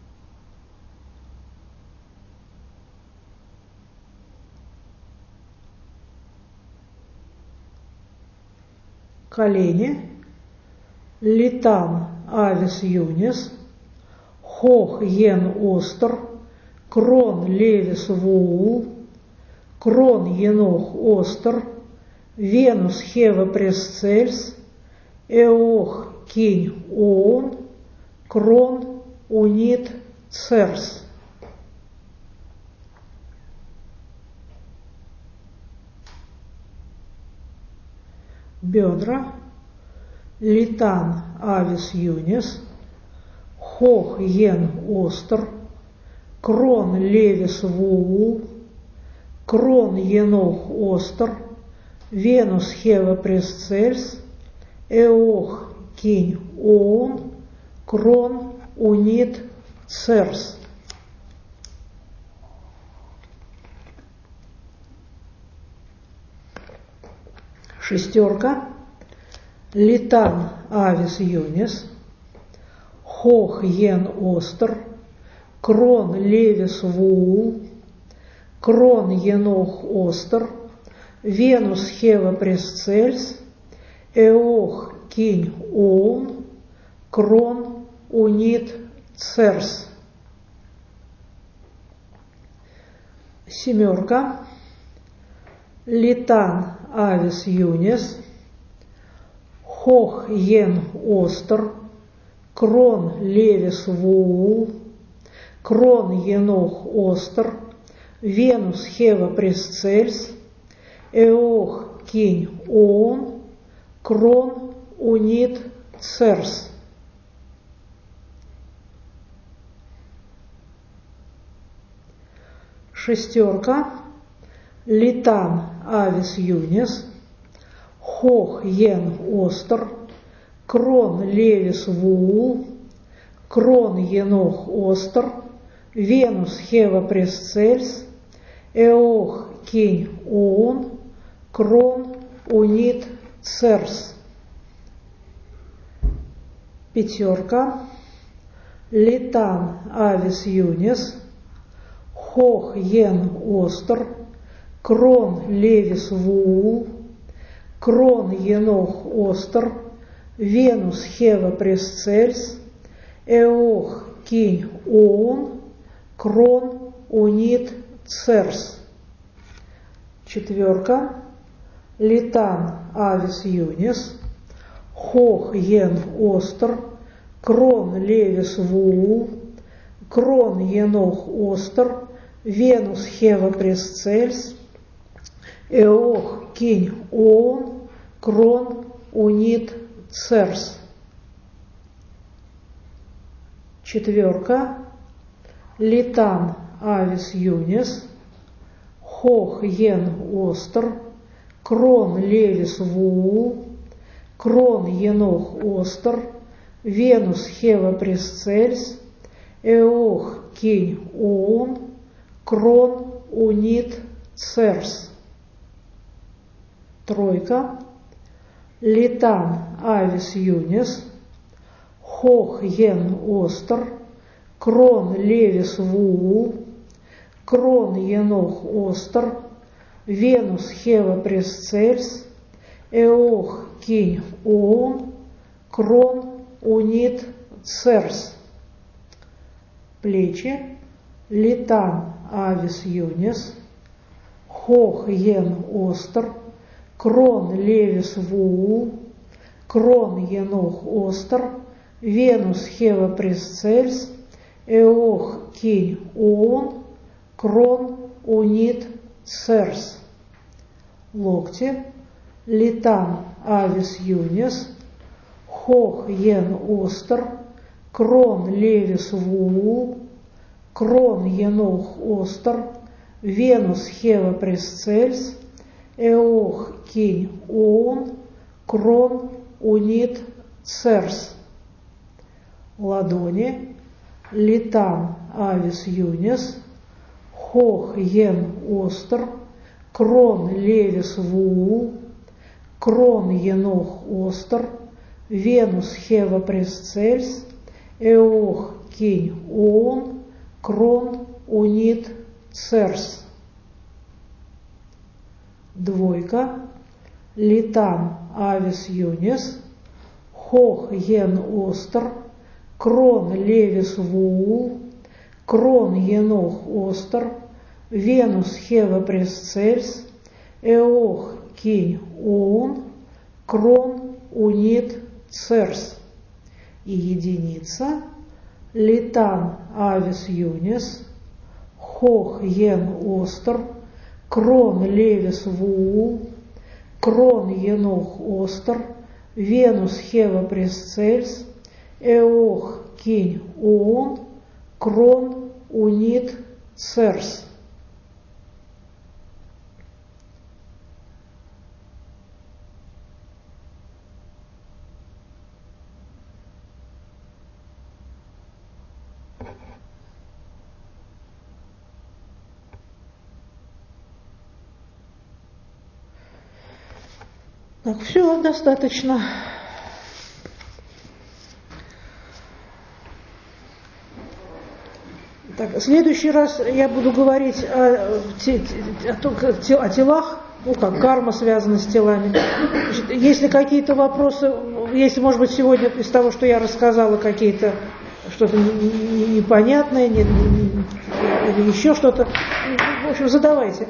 Колени, Литан, Авис, Юнис, Хох, Йен, Остер, Крон, Левис, Вуул, Крон, Енох, Остер, Венус, Хева, Пресцельс, Эох, Кинь, Оун, Крон, Унит, Церс. Бедра, Литан, Авис, Юнис, Хох, Йен, Остер, Крон, Левис, Вуул, Крон, Енох, Остер, Венус, Хева, Пресцельс, Эох, Кинь, Оун, Крон, Унит, Церс. Шестерка, Литан, Авис, Юнис, Хох, Йен, Остер, Крон, Левис, Вуул, Крон, Енох, Остер, Венус, Хева, Пресцельс, Эох, Кинь, Оун, Крон, Унит, Церс. Семерка, Литан, Авис, Юнис, Хох, Йен, Остер, Крон, Левис, Вуул, Крон, Енох, Остер, Венус, Хева, Пресцельс, Эох, Кинь, Оун, Крон, Унит, Церс. Шестерка, Литан, Авис, Юнис, Хох, Йен, Остер, крон левис вуул, крон енох остер, венус хева пресцельс, эох кинь оун, крон унит церс. Пятерка. Литан авис юнис, хох ен остер, крон левис вуул, крон енох остер, венус хева пресцельс, эох кинь оун, крон унит церс. Четверка. Литан авис юнис, хох ен остер, крон левис вуул, крон енох остер, венус хева пресцельс, эох кинь оун, крон унит церс. Четверка. Литан авис юнис, хох ен остер, крон левис вуул, крон енох остер, венус хева пресцельс, эох кинь оун, крон унит церс. Тройка. Литан авис юнис, хох ен остер, крон левис вуул, крон енох остер, венус хева пресцельс, эох кинь оун, крон унит церс. Плечи. Литан авис юнис, хох ен остер, крон левис вуул, крон енох остер, венус хева пресцельс, эох кинь оун, крон унит церс. Локти. Литан авис юнис, хох ен остер, крон левис вуул, крон енох остер, венус хева пресцельс, эох кинь оун, крон унит церс. Ладони. Литан авис юнис, хох ен остер, крон левис вуул, крон енох остер, венус хева пресцельс, эох кинь оун, крон унит церс. Двойка. Литан авис юнис, хох ен остер, крон левис вуул, крон енох остер, венус хева пресцельс, эох кинь оун, крон унит церс. И единица. Литан авис юнис, хох ен остер, крон левис вуул, крон енох остер, венус хева пресцельс, эох кинь оун, крон унит церс. Так, все, достаточно. Так, в следующий раз я буду говорить о, о, о телах, ну как карма связана с телами. Значит, если какие-то вопросы, если, может быть, сегодня из того, что я рассказала, какие-то что-то непонятное, не, не, или еще что-то, в общем, задавайте.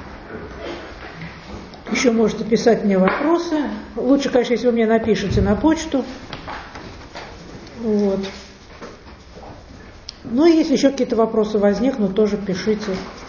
Еще можете писать мне вопросы. Лучше, конечно, если вы мне напишете на почту. Вот. Ну и если еще какие-то вопросы возникнут, тоже пишите.